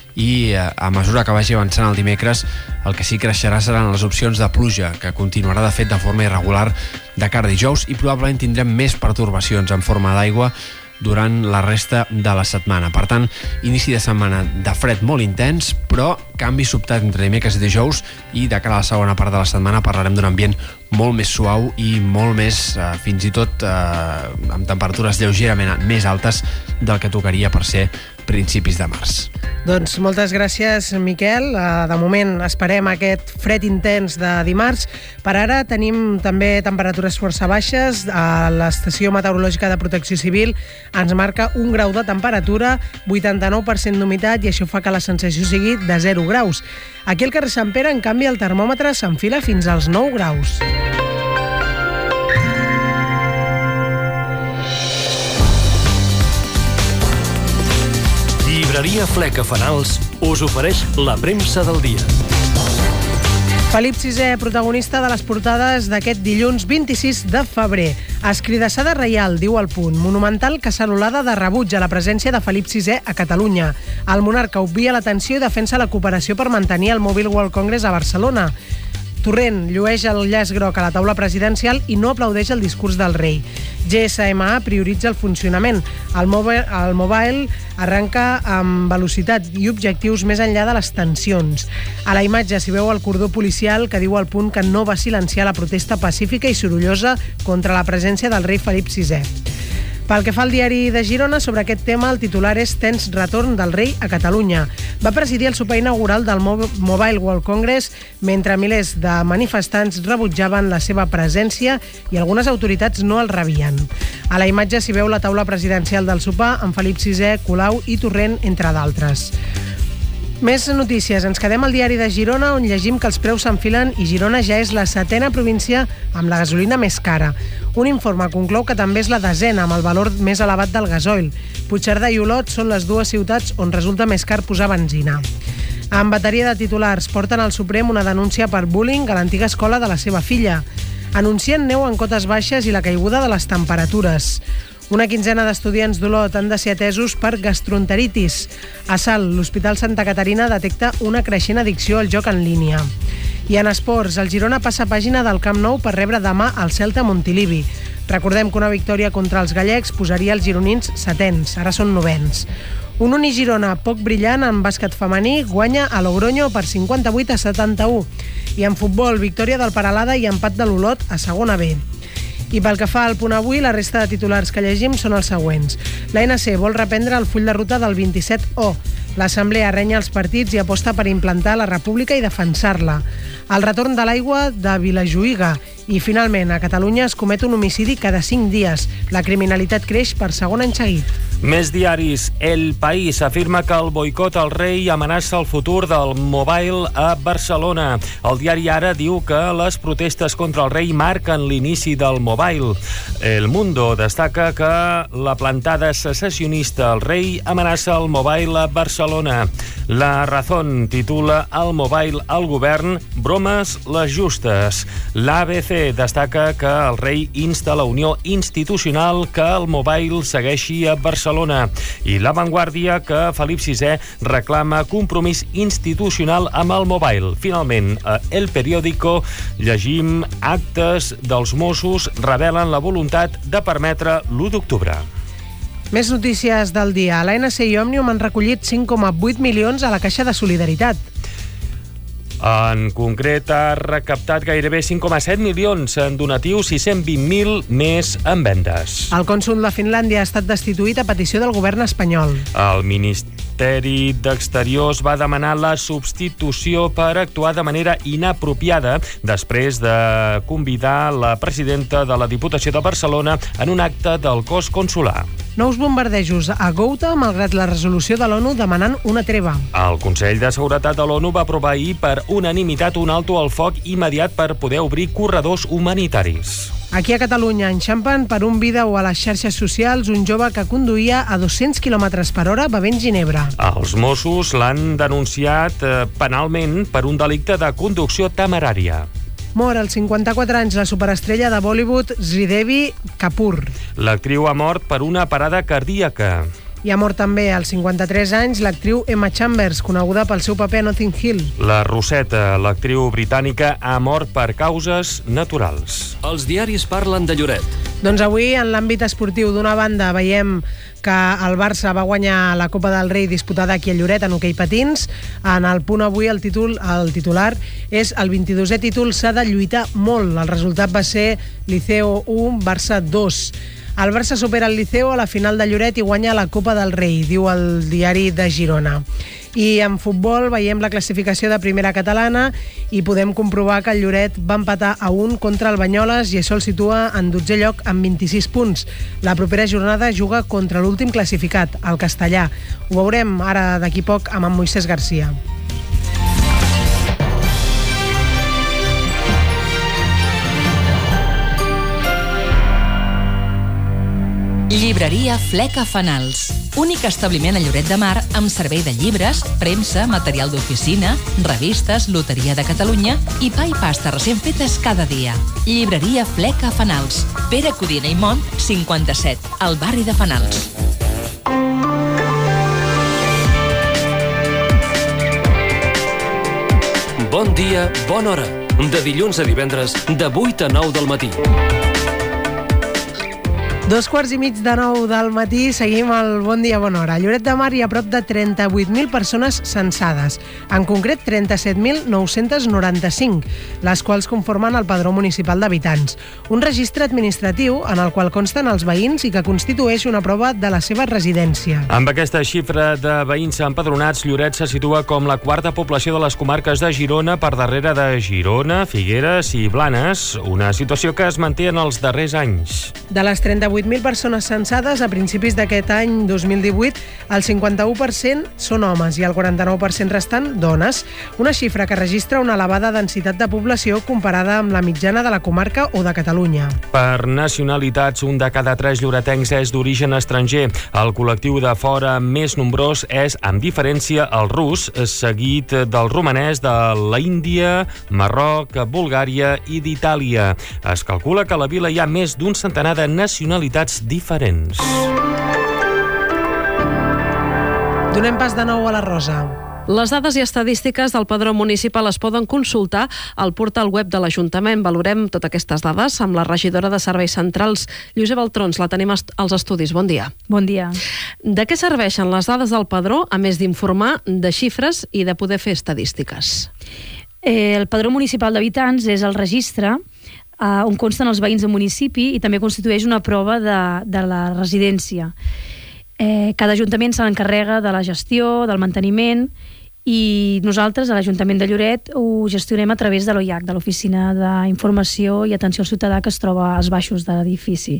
i a mesura que vagi avançant el dimecres el que sí creixerà seran les opcions de pluja, que continuarà de fet de forma irregular de cara a dijous, i probablement tindrem més pertorbacions en forma d'aigua durant la resta de la setmana. Per tant, inici de setmana de fred molt intens, però canvi sobtat entre dimecres i dijous, i de cara a la segona part de la setmana parlarem d'un ambient molt més suau i molt més, eh, fins i tot eh, amb temperatures lleugerament més altes del que tocaria per ser principis de març. Doncs moltes gràcies, Miquel. De moment esperem aquest fred intens de dimarts. Per ara tenim també temperatures força baixes. A l'estació meteorològica de Protecció Civil ens marca un grau de temperatura, vuitanta-nou per cent d'humitat, i això fa que la sensació sigui de zero graus. Aquí al carrer Sant Pere, en canvi, el termòmetre s'enfila fins als nou graus. Llibreria Fleca Fanals us ofereix la premsa del dia. Felip sisè, protagonista de les portades d'aquest dilluns vint-i-sis de febrer. Escridassada reial, diu El Punt. Monumental cacerolada de rebuig a la presència de Felip sisè a Catalunya. El monarca obvia l'atenció i defensa la cooperació per mantenir el Mobile World Congress a Barcelona. Torrent llueix el llaç groc a la taula presidencial i no aplaudeix el discurs del rei. G S M A prioritza el funcionament. El mobile, el mobile arranca amb velocitat i objectius més enllà de les tensions. A la imatge s'hi veu el cordó policial que diu al Punt que no va silenciar la protesta pacífica i sorollosa contra la presència del rei Felip sisè. Pel que fa al diari de Girona, sobre aquest tema, el titular és Tens retorn del rei a Catalunya. Va presidir el sopar inaugural del Mobile World Congress mentre milers de manifestants rebutjaven la seva presència i algunes autoritats no el rebien. A la imatge s'hi veu la taula presidencial del sopar amb Felip sisè, Colau i Torrent, entre d'altres. Més notícies. Ens quedem al diari de Girona, on llegim que els preus s'enfilen i Girona ja és la setena província amb la gasolina més cara. Un informe conclou que també és la desena amb el valor més elevat del gasoil. Puigcerdà i Olot són les dues ciutats on resulta més car posar benzina. En bateria de titulars, porten al Suprem una denúncia per bullying a l'antiga escola de la seva filla. Anuncien neu en cotes baixes i la caiguda de les temperatures. Una quinzena d'estudiants d'Olot han de ser atesos per gastroenteritis. A Salt, l'Hospital Santa Caterina detecta una creixent addicció al joc en línia. I en esports, el Girona passa pàgina del Camp Nou per rebre demà el Celta Montilivi. Recordem que una victòria contra els gallecs posaria els gironins setens, ara són novens. Un Unigirona poc brillant en bàsquet femení guanya a Logroño per cinquanta-vuit a setanta-u. I en futbol, victòria del Peralada i empat de l'Olot a segona B. I pel que fa al punt avui, la resta de titulars que llegim són els següents. L'A N C vol reprendre el full de ruta del vint-i-set O. L'Assemblea renya els partits i aposta per implantar la república i defensar-la. El retorn de l'aigua de Vilajuïga. I, finalment, a Catalunya es comet un homicidi cada cinc dies. La criminalitat creix per segon any seguit. Més diaris. El País afirma que el boicot al rei amenaça el futur del mobile a Barcelona. El diari Ara diu que les protestes contra el rei marquen l'inici del mobile. El Mundo destaca que la plantada secessionista al rei amenaça el mobile a Barcelona. La Razón titula el mobile al govern, bromes les justes. L'A B C destaca que el rei insta la unió institucional que el mobile segueixi a Barcelona. I La Vanguardia que Felip sisè reclama compromís institucional amb el mobile. Finalment, a El Periódico llegim actes dels Mossos revelen la voluntat de permetre l'u d'octubre. Més notícies del dia. L'A N C i Òmnium han recollit cinc coma vuit milions a la Caixa de Solidaritat. En concret, ha recaptat gairebé cinc coma set milions en donatius i cent vint mil més en vendes. El cònsol de Finlàndia ha estat destituït a petició del govern espanyol. El Ministeri d'Exteriors va demanar la substitució per actuar de manera inapropiada després de convidar la presidenta de la Diputació de Barcelona en un acte del cos consular. Nous bombardejos a Gouta, malgrat la resolució de l'ONU demanant una treva. El Consell de Seguretat de l'ONU va aprovar ahir per unanimitat un alto al foc immediat per poder obrir corredors humanitaris. Aquí a Catalunya enxampen per un vídeo a les xarxes socials un jove que conduïa a dos-cents quilòmetres per hora bevent ginebra. Els Mossos l'han denunciat eh, penalment per un delicte de conducció temerària. Mor als cinquanta-quatre anys la superestrella de Bollywood Sridevi Kapoor. L'actriu ha mort per una parada cardíaca. I ha mort també als cinquanta-tres anys l'actriu Emma Chambers, coneguda pel seu paper a Notting Hill. La Roseta, l'actriu britànica, ha mort per causes naturals. Els diaris parlen de Lloret. Doncs avui, en l'àmbit esportiu, d'una banda, veiem que el Barça va guanyar la Copa del Rei disputada aquí a Lloret, en hoquei patins. En el punt avui, el, títol, el titular és el vint-i-dosè títol s'ha de lluitar molt. El resultat va ser Liceo u, Barça dos. El Barça supera el Liceo a la final de Lloret i guanya la Copa del Rei, diu el diari de Girona. I en futbol veiem la classificació de primera catalana i podem comprovar que el Lloret va empatar a un contra el Banyoles i això el situa en dotzè lloc amb vint-i-sis punts. La propera jornada juga contra l'últim classificat, el Castellà. Ho veurem ara d'aquí poc amb en Moisés Garcia. Llibreria Fleca Fanals. Únic establiment a Lloret de Mar amb servei de llibres, premsa, material d'oficina, revistes, loteria de Catalunya i pa i pasta recent fetes cada dia. Llibreria Fleca Fanals. Pere Codina i Mont, cinquanta-set, al barri de Fanals. Bon dia, bona hora. De dilluns a divendres, de vuit a nou del matí. Dos quarts i mig de nou del matí, seguim el Bon Dia, Bona Hora. A Lloret de Mar hi ha prop de trenta-vuit mil persones censades, en concret trenta-set mil nou-cents noranta-cinc, les quals conformen el Padró Municipal d'Habitants. Un registre administratiu en el qual consten els veïns i que constitueix una prova de la seva residència. Amb aquesta xifra de veïns empadronats, Lloret se situa com la quarta població de les comarques de Girona per darrere de Girona, Figueres i Blanes, una situació que es manté en els darrers anys. De les trenta-vuit mil persones censades, a principis d'aquest any dos mil divuit, el cinquanta-u per cent són homes i el quaranta-nou per cent restant dones, una xifra que registra una elevada densitat de població comparada amb la mitjana de la comarca o de Catalunya. Per nacionalitats, un de cada tres lloretencs és d'origen estranger. El col·lectiu de fora més nombrós és, amb diferència, el rus, seguit del romanès, de l'Índia, Marroc, Bulgària i d'Itàlia. Es calcula que a la vila hi ha més d'un centenar de nacionalitats nacionalitats diferents. Donem pas de nou a la Rosa. Les dades i estadístiques del Padró Municipal es poden consultar al portal web de l'Ajuntament. Valorem totes aquestes dades amb la regidora de Serveis Centrals, Lluïsa Baltrons. La tenim als estudis. Bon dia. Bon dia. De què serveixen les dades del Padró, a més d'informar, de xifres i de poder fer estadístiques? Eh, el Padró Municipal d'Habitants és el registre eh, on consten els veïns del municipi i també constitueix una prova de, de la residència. Eh, cada ajuntament se l'encarrega de la gestió, del manteniment, i nosaltres, a l'Ajuntament de Lloret, ho gestionem a través de l'O I A C, de l'Oficina d'Informació i Atenció al Ciutadà, que es troba als baixos de l'edifici.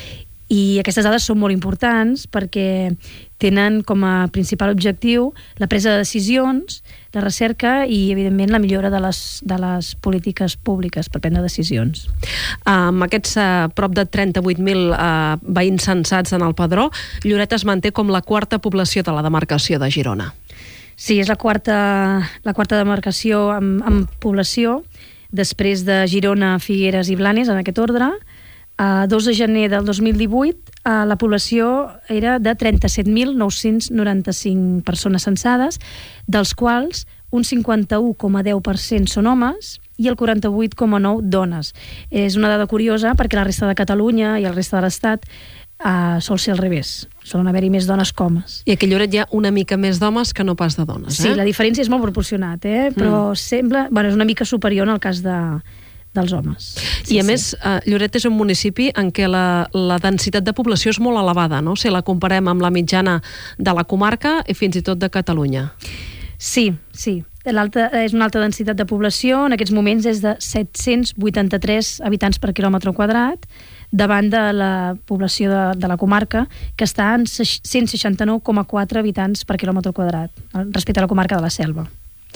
I aquestes dades són molt importants perquè tenen com a principal objectiu la presa de decisions, la recerca i, evidentment, la millora de les, de les polítiques públiques per prendre decisions. Amb aquests uh, prop de trenta-vuit mil uh, veïns censats en el Padró, Lloret es manté com la quarta població de la demarcació de Girona. Sí, és la quarta, la quarta demarcació amb, amb població, després de Girona, Figueres i Blanes, en aquest ordre. A dos de gener del dos mil divuit, eh, la població era de trenta-set mil nou-cents noranta-cinc persones censades, dels quals un cinquanta-u coma deu per cent són homes i el quaranta-vuit coma nou per cent dones. És una dada curiosa perquè la resta de Catalunya i el resta de l'Estat Uh, sol ser al revés, solen haver-hi més dones que homes. I aquí a Lloret hi ha una mica més d'homes que no pas de dones, eh? Sí, la diferència és molt proporcionat, eh? Però mm. sembla... Bueno, és una mica superior en el cas de, dels homes. Sí, I a sí. més, uh, Lloret és un municipi en què la, la densitat de població és molt elevada, no? Si la comparem amb la mitjana de la comarca i fins i tot de Catalunya. Sí, sí. L'alta, és una alta densitat de població, en aquests moments és de set-cents vuitanta-tres habitants per quilòmetre quadrat, davant de la població de, de la comarca, que està en cent seixanta-nou coma quatre habitants per quilòmetre quadrat, respecte a la comarca de la Selva.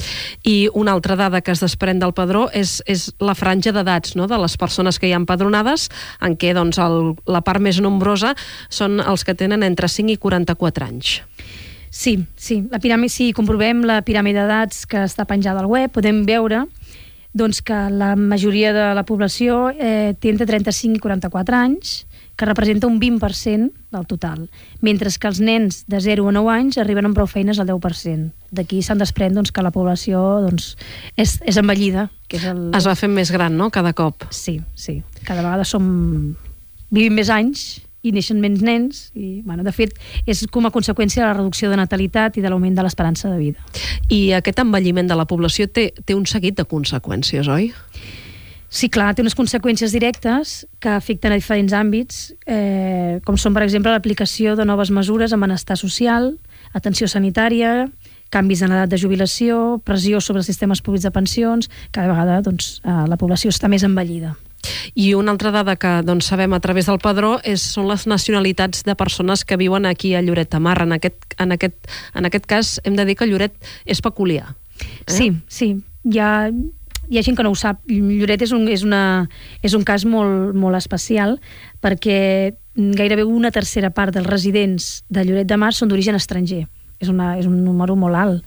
I una altra dada que es desprèn del Padró és, és la franja d'edats, no?, de les persones que hi ha empadronades, en què doncs, el, la part més nombrosa són els que tenen entre cinc i quaranta-quatre anys. Sí, sí. La piràmide, si comprovem la piràmide d'edats que està penjada al web, podem veure doncs, que la majoria de la població eh, té entre trenta-cinc i quaranta-quatre anys, que representa un vint per cent del total, mentre que els nens de zero a nou anys arriben amb prou feines al deu per cent. D'aquí se'n desprèn doncs, que la població doncs, és, és envellida. Que és el... Es va fent més gran, no?, cada cop. Sí, sí. Cada vegada som... vivim més anys i neixen menys nens i, bueno, de fet, és com a conseqüència de la reducció de natalitat i de l'augment de l'esperança de vida. I aquest envelliment de la població té, té un seguit de conseqüències, oi? Sí, clar, té unes conseqüències directes que afecten a diferents àmbits, eh, com són, per exemple, l'aplicació de noves mesures en benestar social, atenció sanitària, canvis en l'edat de jubilació, pressió sobre els sistemes públics de pensions. Cada vegada doncs, eh, la població està més envellida. I una altra dada que doncs, sabem a través del Padró és, són les nacionalitats de persones que viuen aquí a Lloret de Mar. En aquest, en aquest, en aquest cas hem de dir que Lloret és peculiar. Eh? Sí, sí. Hi ha, hi ha gent que no ho sap. Lloret és un, és una, és un cas molt, molt especial perquè gairebé una tercera part dels residents de Lloret de Mar són d'origen estranger. És, una, és un número molt alt.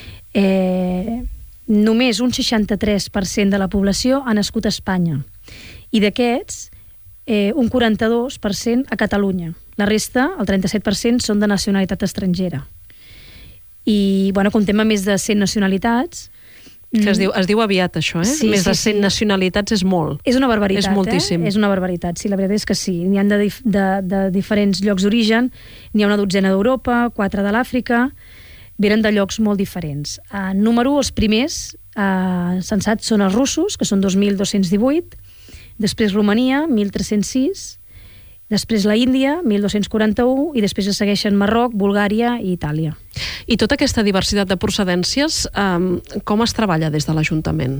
Eh, només un seixanta-tres per cent de la població ha nascut a Espanya. I d'aquests, eh, un quaranta-dos per cent a Catalunya. La resta, el trenta-set per cent, són de nacionalitat estrangera. I, bueno, comptem amb més de cent nacionalitats. Que es diu, es diu aviat, això, eh? Sí, més de sí, cent sí. nacionalitats és molt. És una barbaritat, és moltíssim. eh? És una barbaritat, sí, la veritat és que sí. N'hi ha de, de, de diferents llocs d'origen, n'hi ha una dotzena d'Europa, quatre de l'Àfrica, venen de llocs molt diferents. Uh, número, els primers uh, censats són els russos, que són dos mil dos-cents divuit, després Romania, mil tres-cents sis, després la Índia, mil dos-cents quaranta-u, i després es segueixen Marroc, Bulgària i Itàlia. I tota aquesta diversitat de procedències, eh, com es treballa des de l'Ajuntament?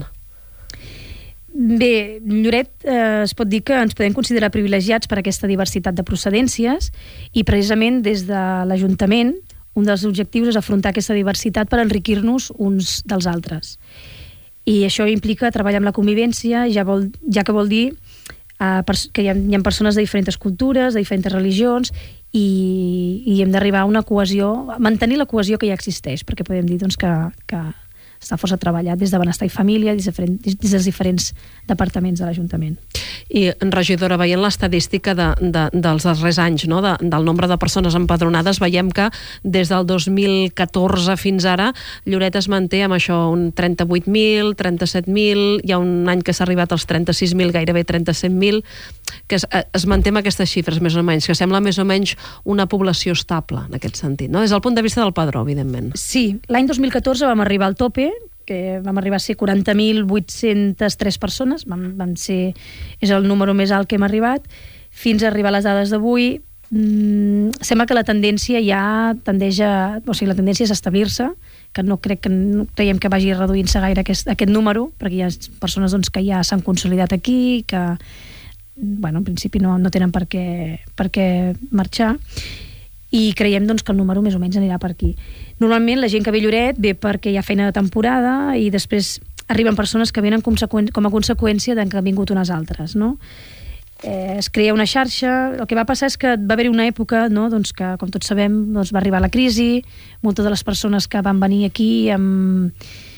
Bé, Lloret eh, es pot dir que ens podem considerar privilegiats per aquesta diversitat de procedències i precisament des de l'Ajuntament un dels objectius és afrontar aquesta diversitat per enriquir-nos uns dels altres. I això implica treballar amb la convivència, ja, vol, ja que vol dir uh, que hi ha, hi ha persones de diferents cultures, de diferents religions, i, i hem d'arribar a una cohesió, a mantenir la cohesió que ja existeix, perquè podem dir doncs, que, que està força treballat des de Benestar i Família, des, de diferent, des dels diferents departaments de l'Ajuntament. I, regidora, veient l'estadística de, de, dels darrers anys, no? de, del nombre de persones empadronades, veiem que des del dos mil catorze fins ara Lloret es manté amb això un trenta-vuit mil, trenta-set mil, hi ha un any que s'ha arribat als trenta-sis mil, gairebé trenta-set mil, que es, es manté amb aquestes xifres més o menys, que sembla més o menys una població estable en aquest sentit, no? Des del punt de vista del padró, evidentment. Sí, l'any dos mil catorze vam arribar al tope, que vam arribar a ser quaranta mil vuit-centes tres persones, vam, vam ser, és el número més alt que hem arribat, fins a arribar a les dades d'avui. Mm, sembla que la tendència ja tendeix a... O sigui, la tendència és establir-se, que no crec que no creiem que vagi reduint-se gaire aquest, aquest número, perquè hi ha persones doncs, que ja s'han consolidat aquí, que bueno, en principi no, no tenen per què, per què marxar, i creiem doncs, que el número més o menys anirà per aquí. Normalment la gent que ve a Lloret ve perquè hi ha feina de temporada i després arriben persones que venen com a conseqüència de que han vingut unes altres, no? Eh, es crea una xarxa. El que va passar és que va haver-hi una època, no? doncs que, com tots sabem, doncs va arribar la crisi, moltes de les persones que van venir aquí amb,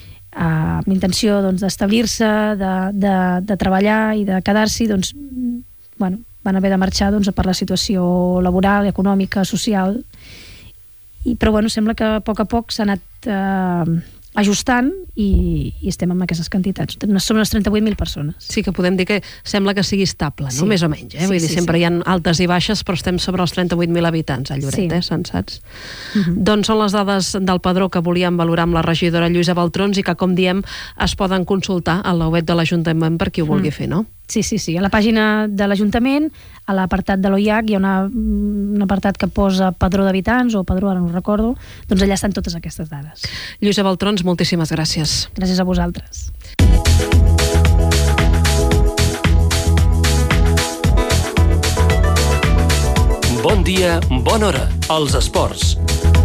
amb intenció doncs, d'establir-se, de, de, de treballar i de quedar-s'hi, doncs, bueno, van haver de marxar doncs, per la situació laboral, econòmica, social, i, però bueno, sembla que a poc a poc s'ha anat eh, ajustant i, i estem amb aquestes quantitats. Som unes trenta-vuit mil persones. Sí que podem dir que sembla que sigui estable, no? Sí. Més o menys. Eh? Sí, Vull dir, sí, sempre sí. hi ha altes i baixes, però estem sobre els trenta-vuit mil habitants a Lloret, Sí. eh? Sensats. Uh-huh. Doncs són les dades del padró que volíem valorar amb la regidora Lluïsa Baltrons i que, com diem, es poden consultar a la web de l'Ajuntament per qui ho vulgui Mm. fer, no? Sí, sí, sí. A la pàgina de l'Ajuntament, a l'apartat de l'O I A C, hi ha una, un apartat que posa padró d'habitants, o padró, ara no ho recordo, doncs allà estan totes aquestes dades. Lluïsa Baltrons, moltíssimes gràcies. Gràcies a vosaltres. Bon dia, bona hora. Els esports.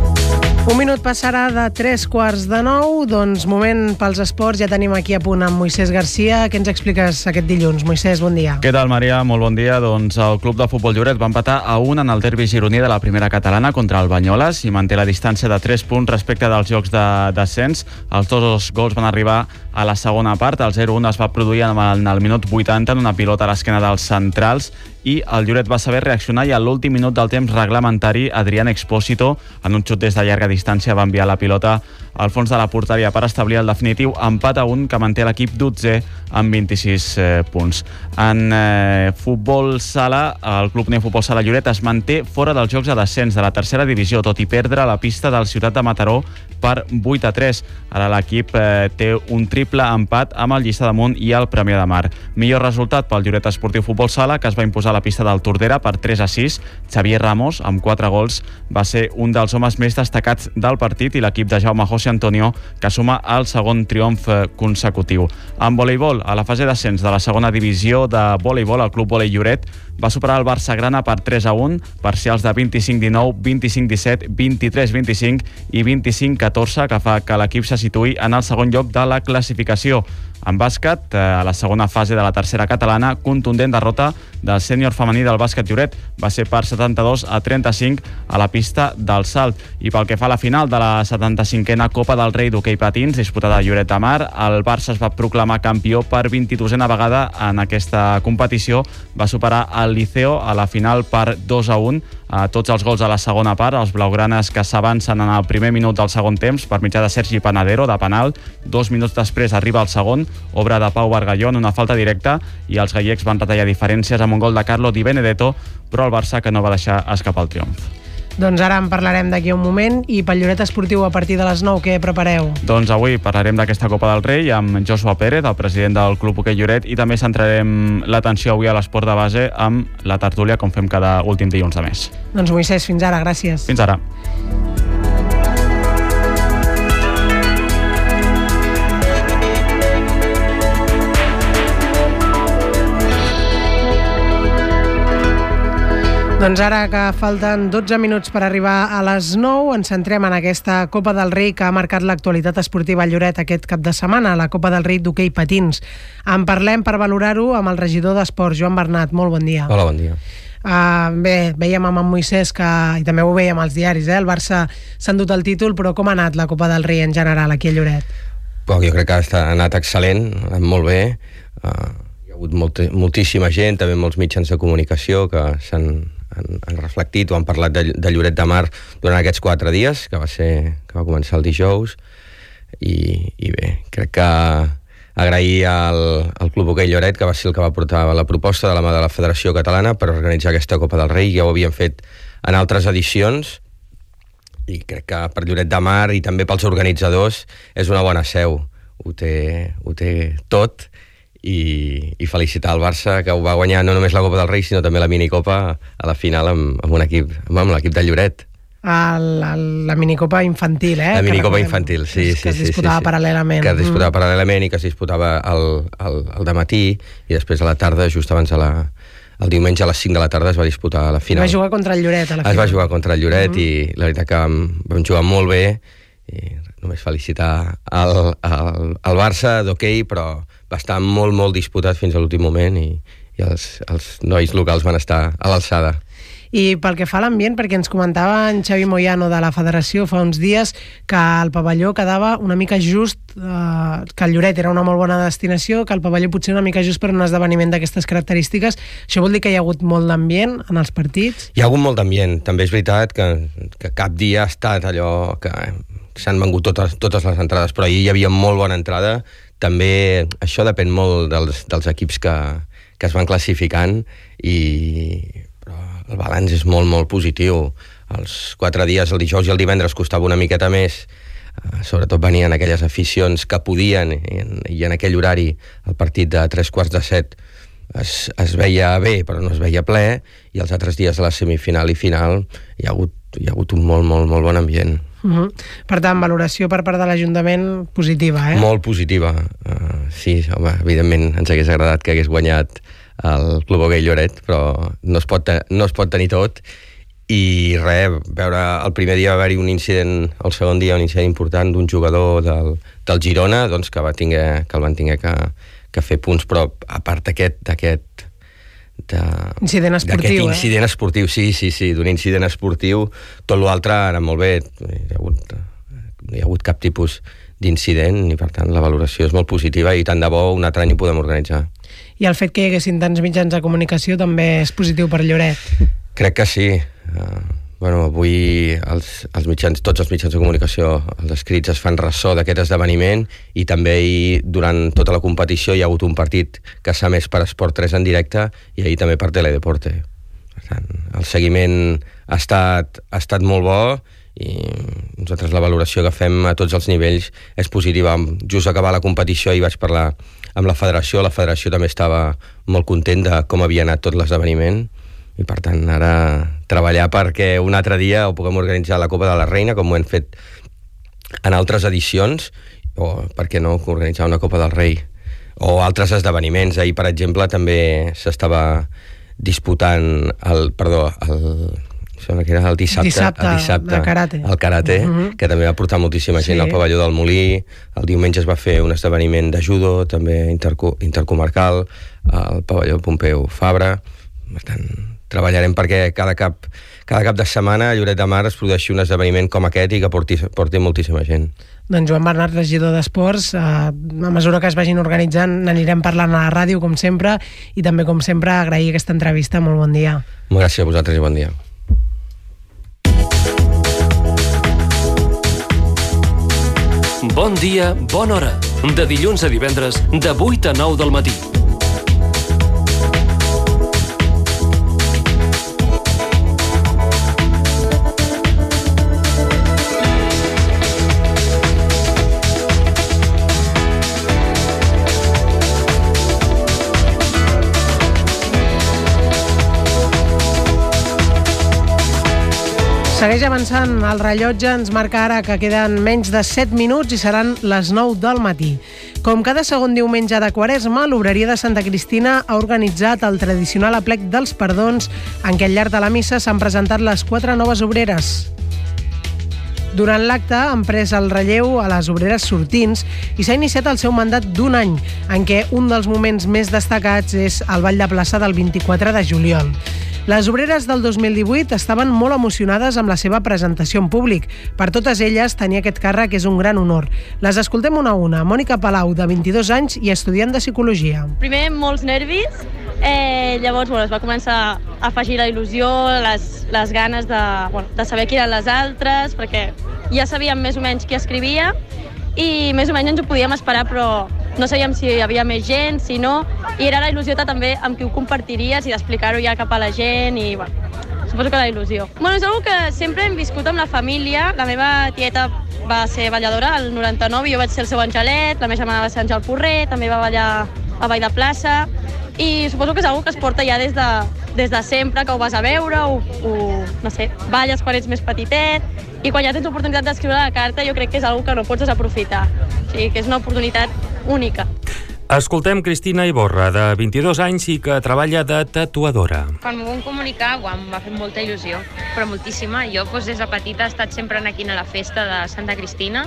Un minut passarà de tres quarts de nou, doncs moment pels esports. Ja tenim aquí a punt amb Moisés Garcia. Què ens expliques aquest dilluns? Moisés, bon dia. Què tal, Maria? Molt bon dia. Doncs el Club de Futbol Lloret va empatar a un en el derbi gironí de la primera catalana contra el Banyoles i manté la distància de tres punts respecte dels jocs de descens. Els dos gols van arribar a la segona part. El zero un es va produir en el, en el minut vuitanta en una pilota a l'esquena dels centrals i el Lloret va saber reaccionar i a l'últim minut del temps reglamentari Adrián Expósito, en un xut des de llarga distància, va enviar la pilota al fons de la porteria per establir el definitiu empat a un que manté l'equip dotzè amb vint-i-sis eh, punts. En eh, futbol sala, el Club Neu Futbol Sala Lloret es manté fora dels jocs de descens de la tercera divisió, tot i perdre la pista del Ciutat de Mataró per vuit a tres. Ara l'equip eh, té un triple empat amb el Lliçà d'Amunt i el Premià de Mar. Millor resultat pel Lloret Esportiu Futbol Sala, que es va imposar a la pista del Tordera per tres a sis. Xavier Ramos, amb quatre gols, va ser un dels homes més destacats del partit i l'equip de Jaume José Antonio, que suma el segon triomf consecutiu. En voleibol, a la fase d'ascens de la segona divisió de voleibol, el Club Volei Lloret va superar el Barça Grana per tres a un, parcials de vint-i-cinc dinou, vint-i-cinc disset, vint-i-tres vint-i-cinc i vint-i-cinc catorze, que fa que l'equip se situï en el segon lloc de la classificació. En bàsquet, a la segona fase de la tercera catalana, contundent derrota del sènior femení del bàsquet Lloret va ser per setanta-dos a trenta-cinc a la pista del Salt. I pel que fa a la final de la setanta-cinquena Copa del Rei d'hoquei patins, disputada a Lloret de Mar, el Barça es va proclamar campió per vint-i-dosena vegada en aquesta competició. Va superar el Liceo a la final per dos a un. A tots els gols a la segona part, els blaugranes que s'avancen en el primer minut del segon temps per mitjà de Sergi Panadero, de penal. Dos minuts després arriba el segon, obra de Pau Bargalló en una falta directa, i els gallecs van retallar diferències amb un gol de Carlo Di Benedetto, però el Barça que no va deixar escapar el triomf. Doncs ara en parlarem d'aquí un moment. I pel Lloret Esportiu a partir de les nou, què prepareu? Doncs avui parlarem d'aquesta Copa del Rei amb Joshua Pérez, el president del Club Hoquei Lloret, i també centrarem l'atenció avui a l'esport de base amb la tertúlia, com fem cada últim dilluns de mes. Doncs Moisés, fins ara, gràcies. Fins ara. Doncs ara que falten dotze minuts per arribar a les nou, ens centrem en aquesta Copa del Rei que ha marcat l'actualitat esportiva a Lloret aquest cap de setmana, la Copa del Rei d'hoquei patins. En parlem per valorar-ho amb el regidor d'Esports, Joan Bernat. Molt bon dia. Hola, bon dia. Uh, bé, veiem amb en Moisés que, i també ho veiem als diaris, eh? El Barça s'ha endut el títol, però com ha anat la Copa del Rei en general aquí a Lloret? Però jo crec que ha anat excel·lent, ha anat molt bé. Uh, hi ha hagut molt, moltíssima gent, també molts mitjans de comunicació que s'han han, han reflectit o han parlat de, de Lloret de Mar durant aquests quatre dies, que va, ser, que va començar el dijous. I, i bé, crec que agrair al, al Club Hoquei Lloret, que va ser el que va portar la proposta de la mà de la Federació Catalana per organitzar aquesta Copa del Rei. Ja ho havien fet en altres edicions i crec que per Lloret de Mar i també pels organitzadors és una bona seu. Ho té, ho té tot i, i felicitar el Barça, que ho va guanyar no només la Copa del Rei sinó també la minicopa a la final amb, amb un equip, amb l'equip de Lloret. El, el, la minicopa infantil, eh? La minicopa infantil, sí, sí, que sí. es disputava sí, sí. paral·lelament. Que es disputava mm. paral·lelament i que es disputava al, al, al dematí i després a la tarda, just abans de la... El diumenge a les cinc de la tarda es va disputar la final. Va jugar contra el Lloret a la final. Es va jugar contra el Lloret mm. i la veritat que vam, vam jugar molt bé i només felicitar el, el, el Barça d'hoquei, però va estar molt, molt disputat fins a l'últim moment i, i els, els nois locals van estar a l'alçada. I pel que fa a l'ambient, perquè ens comentava en Xavi Moyano de la Federació fa uns dies que el pavelló quedava una mica just, eh, que el Lloret era una molt bona destinació, que el pavelló potser una mica just per un esdeveniment d'aquestes característiques. Això vol dir que hi ha hagut molt d'ambient en els partits? Hi ha hagut molt d'ambient. També és veritat que, que cap dia ha estat allò que s'han vengut totes, totes les entrades, però ahir hi havia molt bona entrada. També això depèn molt dels, dels equips que, que es van classificant i... el balanç és molt, molt positiu. Els quatre dies, el dijous i el divendres, costava una miqueta més. Uh, sobretot venien aquelles aficions que podien, i en, i en aquell horari, el partit de tres quarts de set, es, es veia bé, però no es veia ple, i els altres dies de la semifinal i final hi ha hagut, hi ha hagut un molt, molt, molt bon ambient. Uh-huh. Per tant, valoració per part de l'Ajuntament positiva, eh? Molt positiva. Uh, sí, home, evidentment ens hagués agradat que hagués guanyat el Club Hoquei Lloret, però no es pot, no es pot tenir tot. I res, veure, el primer dia va haver-hi un incident, el segon dia un incident important d'un jugador del, del Girona, doncs que, va tinguer, que el van tinguer que, que fer punts, però a part d'aquest d'aquest de, incident esportiu, eh? incident esportiu, sí, sí, sí, d'un incident esportiu, tot l'altre ha anat molt bé, hi ha hagut, no hi ha hagut cap tipus d'incident i per tant la valoració és molt positiva i tant de bo un altre any ho podem organitzar. I el fet que hi haguessin tants mitjans de comunicació també és positiu per Lloret? Crec que sí. Uh, bueno, avui els, els mitjans, tots els mitjans de comunicació, els escrits, es fan ressò d'aquest esdeveniment i també ahir, durant tota la competició, hi ha hagut un partit que s'ha més per Esport tres en directe i ahir també per Teledeporte. Per tant, el seguiment ha estat, ha estat molt bo i nosaltres la valoració que fem a tots els nivells és positiva. Just acabar la competició i vaig parlar amb la federació, la federació també estava molt content de com havia anat tot l'esdeveniment i per tant ara treballar perquè un altre dia ho puguem organitzar la Copa de la Reina com ho hem fet en altres edicions o per què no organitzar una Copa del Rei o altres esdeveniments. Ahir per exemple també s'estava disputant el, perdó, el sembla que era el dissabte, dissabte, el dissabte el karate, el karate uh -huh. que també va portar moltíssima gent sí. al pavelló del Molí. El diumenge es va fer un esdeveniment de judo, també interco intercomarcal, al pavelló Pompeu Fabra. Per tant, treballarem perquè cada cap, cada cap de setmana a Lloret de Mar es produeixi un esdeveniment com aquest i que porti, porti moltíssima gent. Doncs Joan Bernat, regidor d'Esports, eh, a mesura que es vagin organitzant n'anirem parlant a la ràdio, com sempre, i també, com sempre, agrair aquesta entrevista. Molt bon dia. Molt gràcies a vosaltres i bon dia. Bon dia, bona hora. De dilluns a divendres, de vuit a nou del matí. Segueix avançant el rellotge, ens marca ara que queden menys de set minuts i seran les nou del matí. Com cada segon diumenge de Quaresma, l'Obreria de Santa Cristina ha organitzat el tradicional aplec dels perdons en què al llarg de la missa s'han presentat les quatre noves obreres. Durant l'acte han pres el relleu a les obreres sortints i s'ha iniciat el seu mandat d'un any, en què un dels moments més destacats és el ball de plaça del vint-i-quatre de juliol. Les obreres del dos mil divuit estaven molt emocionades amb la seva presentació en públic. Per totes elles, tenir aquest càrrec és un gran honor. Les escoltem una a una. Mònica Palau, de vint-i-dos anys i estudiant de Psicologia. Primer, molts nervis. Eh, llavors, bueno, es va començar a afegir la il·lusió, les, les ganes de, bueno, de saber qui eren les altres, perquè ja sabíem més o menys qui escrivia i més o menys ens ho podíem esperar, però no sabíem si hi havia més gent, si no, i era la il·lusió també amb qui ho compartiries i d'explicar-ho ja cap a la gent i, bueno, suposo que la il·lusió. Bueno, és una que sempre hem viscut amb la família. La meva tieta va ser balladora al noranta-nou i jo vaig ser el seu angelet, la meva germana va ser Àngel Porrer, també va ballar a Vall de Plaça, i suposo que és una que es porta ja des de, des de sempre, que ho vas a veure, o, o no sé, balles quan ets més petitet, i quan ja tens l'oportunitat d'escriure la carta jo crec que és una que no pots desaprofitar. O sigui, que és una oportunitat única. Escoltem Cristina Iborra, de vint-i-dos anys i que treballa de tatuadora. Quan m'ho vam comunicar, uau, em va fer molta il·lusió, però moltíssima. Jo doncs, des de petita he estat sempre aquí a la festa de Santa Cristina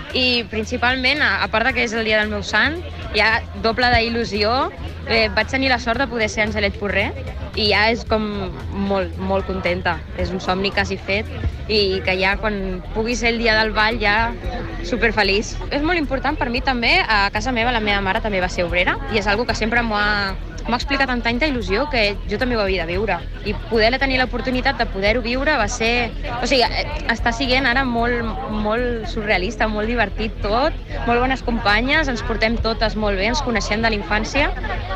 i principalment, a part de que és el dia del meu sant, hi ha doble d'il·lusió. Eh, vaig tenir la sort de poder ser Angelet Porrer i ja és com molt, molt contenta. És un somni quasi fet i que ja quan pugui ser el dia del ball ja superfeliç. És molt important per mi també. A casa meva la meva mare també va ser obrera i és algo que sempre m'ho ha, m'ha explicat amb tanta il·lusió que jo també ho havia de viure. I poder tenir l'oportunitat de poder-ho viure va ser... O sigui, està sent ara molt, molt surrealista, molt divertit tot, molt bones companyes, ens portem totes molt bé, ens coneixem de la infància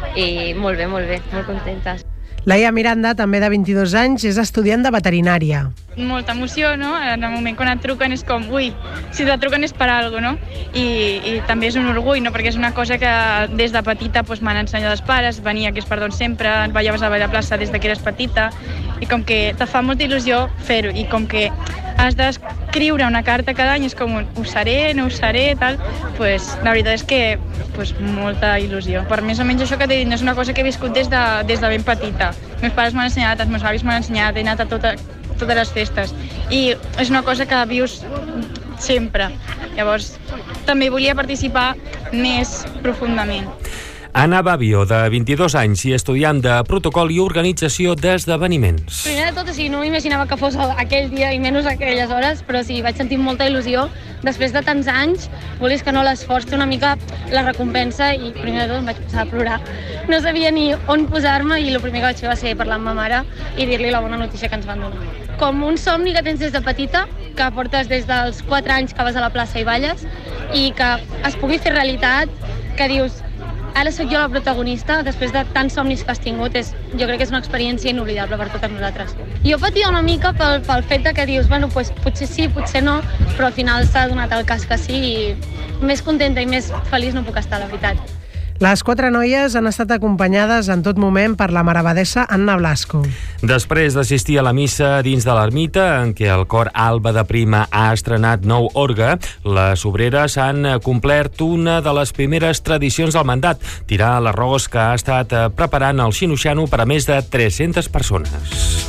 i molt bé, molt bé, molt contentes. Laia Miranda, també de vint-i-dos anys, és estudiant de veterinària. Molta emoció, no? En el moment quan et truquen és com, ui, si et truquen és per alguna cosa, no? I, i també és un orgull, no? Perquè és una cosa que des de petita doncs, m'han ensenyat els pares, venia que és per d'on sempre, ballaves a Vall de Plaça des de que eres petita, i com que te fa molta il·lusió fer-ho, i com que has d'escriure una carta cada any, és com un, ho seré, no ho seré, tal, pues, la veritat és que pues, molta il·lusió. Per més o menys això que t'he dit, no és una cosa que he viscut des de, des de ben petita. Els meus pares m'han ensenyat, els meus avis m'han ensenyat, he anat a tota, totes les festes, i és una cosa que vius sempre. Llavors, també volia participar més profundament. Anna Babio, de vint-i-dos anys i estudiant de protocol i organització d'esdeveniments. Primer de tot, o sigui, no m'imaginava que fos aquell dia i menys aquelles hores, però sí, vaig sentir molta il·lusió. Després de tants anys, volis que no l'esforç té una mica la recompensa i primer de tot em vaig posar a plorar. No sabia ni on posar-me i el primer que vaig fer va ser parlar amb ma mare i dir-li la bona notícia que ens van donar. Com un somni que tens des de petita, que portes des dels quatre anys que vas a la plaça i balles, i que es pugui fer realitat, que dius, ara sóc jo la protagonista, després de tants somnis que has tingut, és, jo crec que és una experiència inoblidable per totes nosaltres. Jo patia una mica pel, pel fet de que dius, bueno, pues, potser sí, potser no, però al final s'ha donat el cas que sí i més contenta i més feliç no puc estar, la veritat. Les quatre noies han estat acompanyades en tot moment per la maravadessa Anna Blasco. Després d'assistir a la missa dins de l'ermita, en què el cor Alba de Prima ha estrenat nou orgue, les obreres han complert una de les primeres tradicions del mandat, tirar l'arròs que ha estat preparant el Xinoxano per a més de tres-centes persones.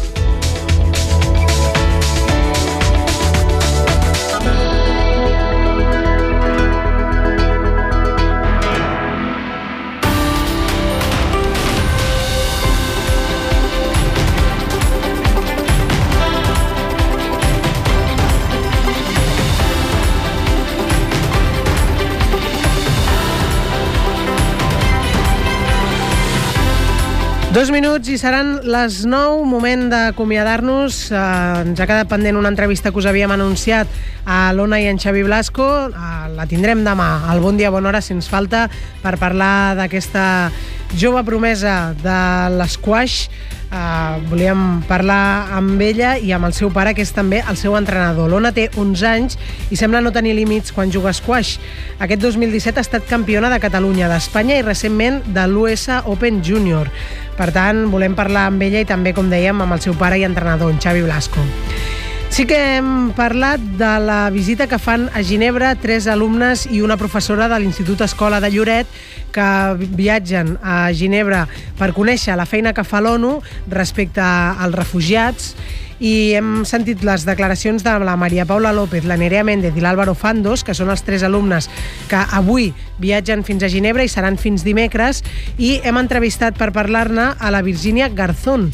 Dos minuts i seran les nou, moment d'acomiadar-nos. Eh, ens ha quedat pendent una entrevista que us havíem anunciat a l'Ona i en Xavi Blasco. Eh, la tindrem demà, al Bon Dia, Bona Hora, si ens falta, per parlar d'aquesta jove promesa de l'esquaix. Uh, volíem parlar amb ella i amb el seu pare, que és també el seu entrenador. L'Ona té onze anys i sembla no tenir límits quan juga a squash. Aquest dos mil disset ha estat campiona de Catalunya, d'Espanya i recentment de l'U S Open Junior. Per tant, volem parlar amb ella i també, com dèiem, amb el seu pare i entrenador, en Xavi Blasco. Sí que hem parlat de la visita que fan a Ginebra tres alumnes i una professora de l'Institut Escola de Lloret, que viatgen a Ginebra per conèixer la feina que fa l'ONU respecte als refugiats, i hem sentit les declaracions de la Maria Paula López, la Nerea Méndez i l'Álvaro Fandos, que són els tres alumnes que avui viatgen fins a Ginebra i seran fins dimecres, i hem entrevistat per parlar-ne a la Virginia Garzón.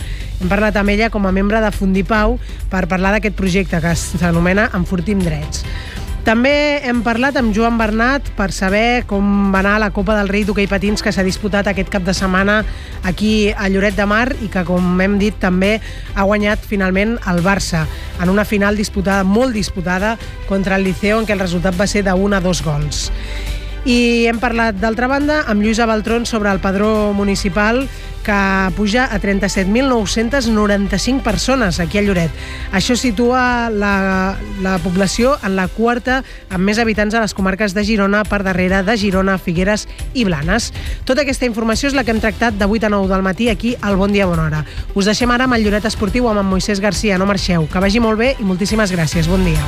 Hem parlat amb ella com a membre de Fundipau per parlar d'aquest projecte que s'anomena Enfortim Drets. També hem parlat amb Joan Bernat per saber com va anar la Copa del Rei d'hoquei patins que s'ha disputat aquest cap de setmana aquí a Lloret de Mar i que, com hem dit, també ha guanyat finalment el Barça en una final disputada, molt disputada, contra el Liceo, en què el resultat va ser d'un a dos gols. I hem parlat, d'altra banda, amb Lluïsa Baltrón sobre el padró municipal que puja a trenta-set mil nou-cents noranta-cinc persones aquí a Lloret. Això situa la, la població en la quarta amb més habitants a les comarques de Girona, per darrere de Girona, Figueres i Blanes. Tota aquesta informació és la que hem tractat de vuit a nou del matí aquí al Bon Dia Bona Hora. Us deixem ara amb el Lloret Esportiu amb en Moisès Garcia. No marxeu, que vagi molt bé i moltíssimes gràcies. Bon dia.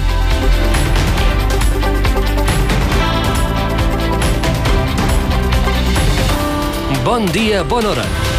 Bon dia, bona hora.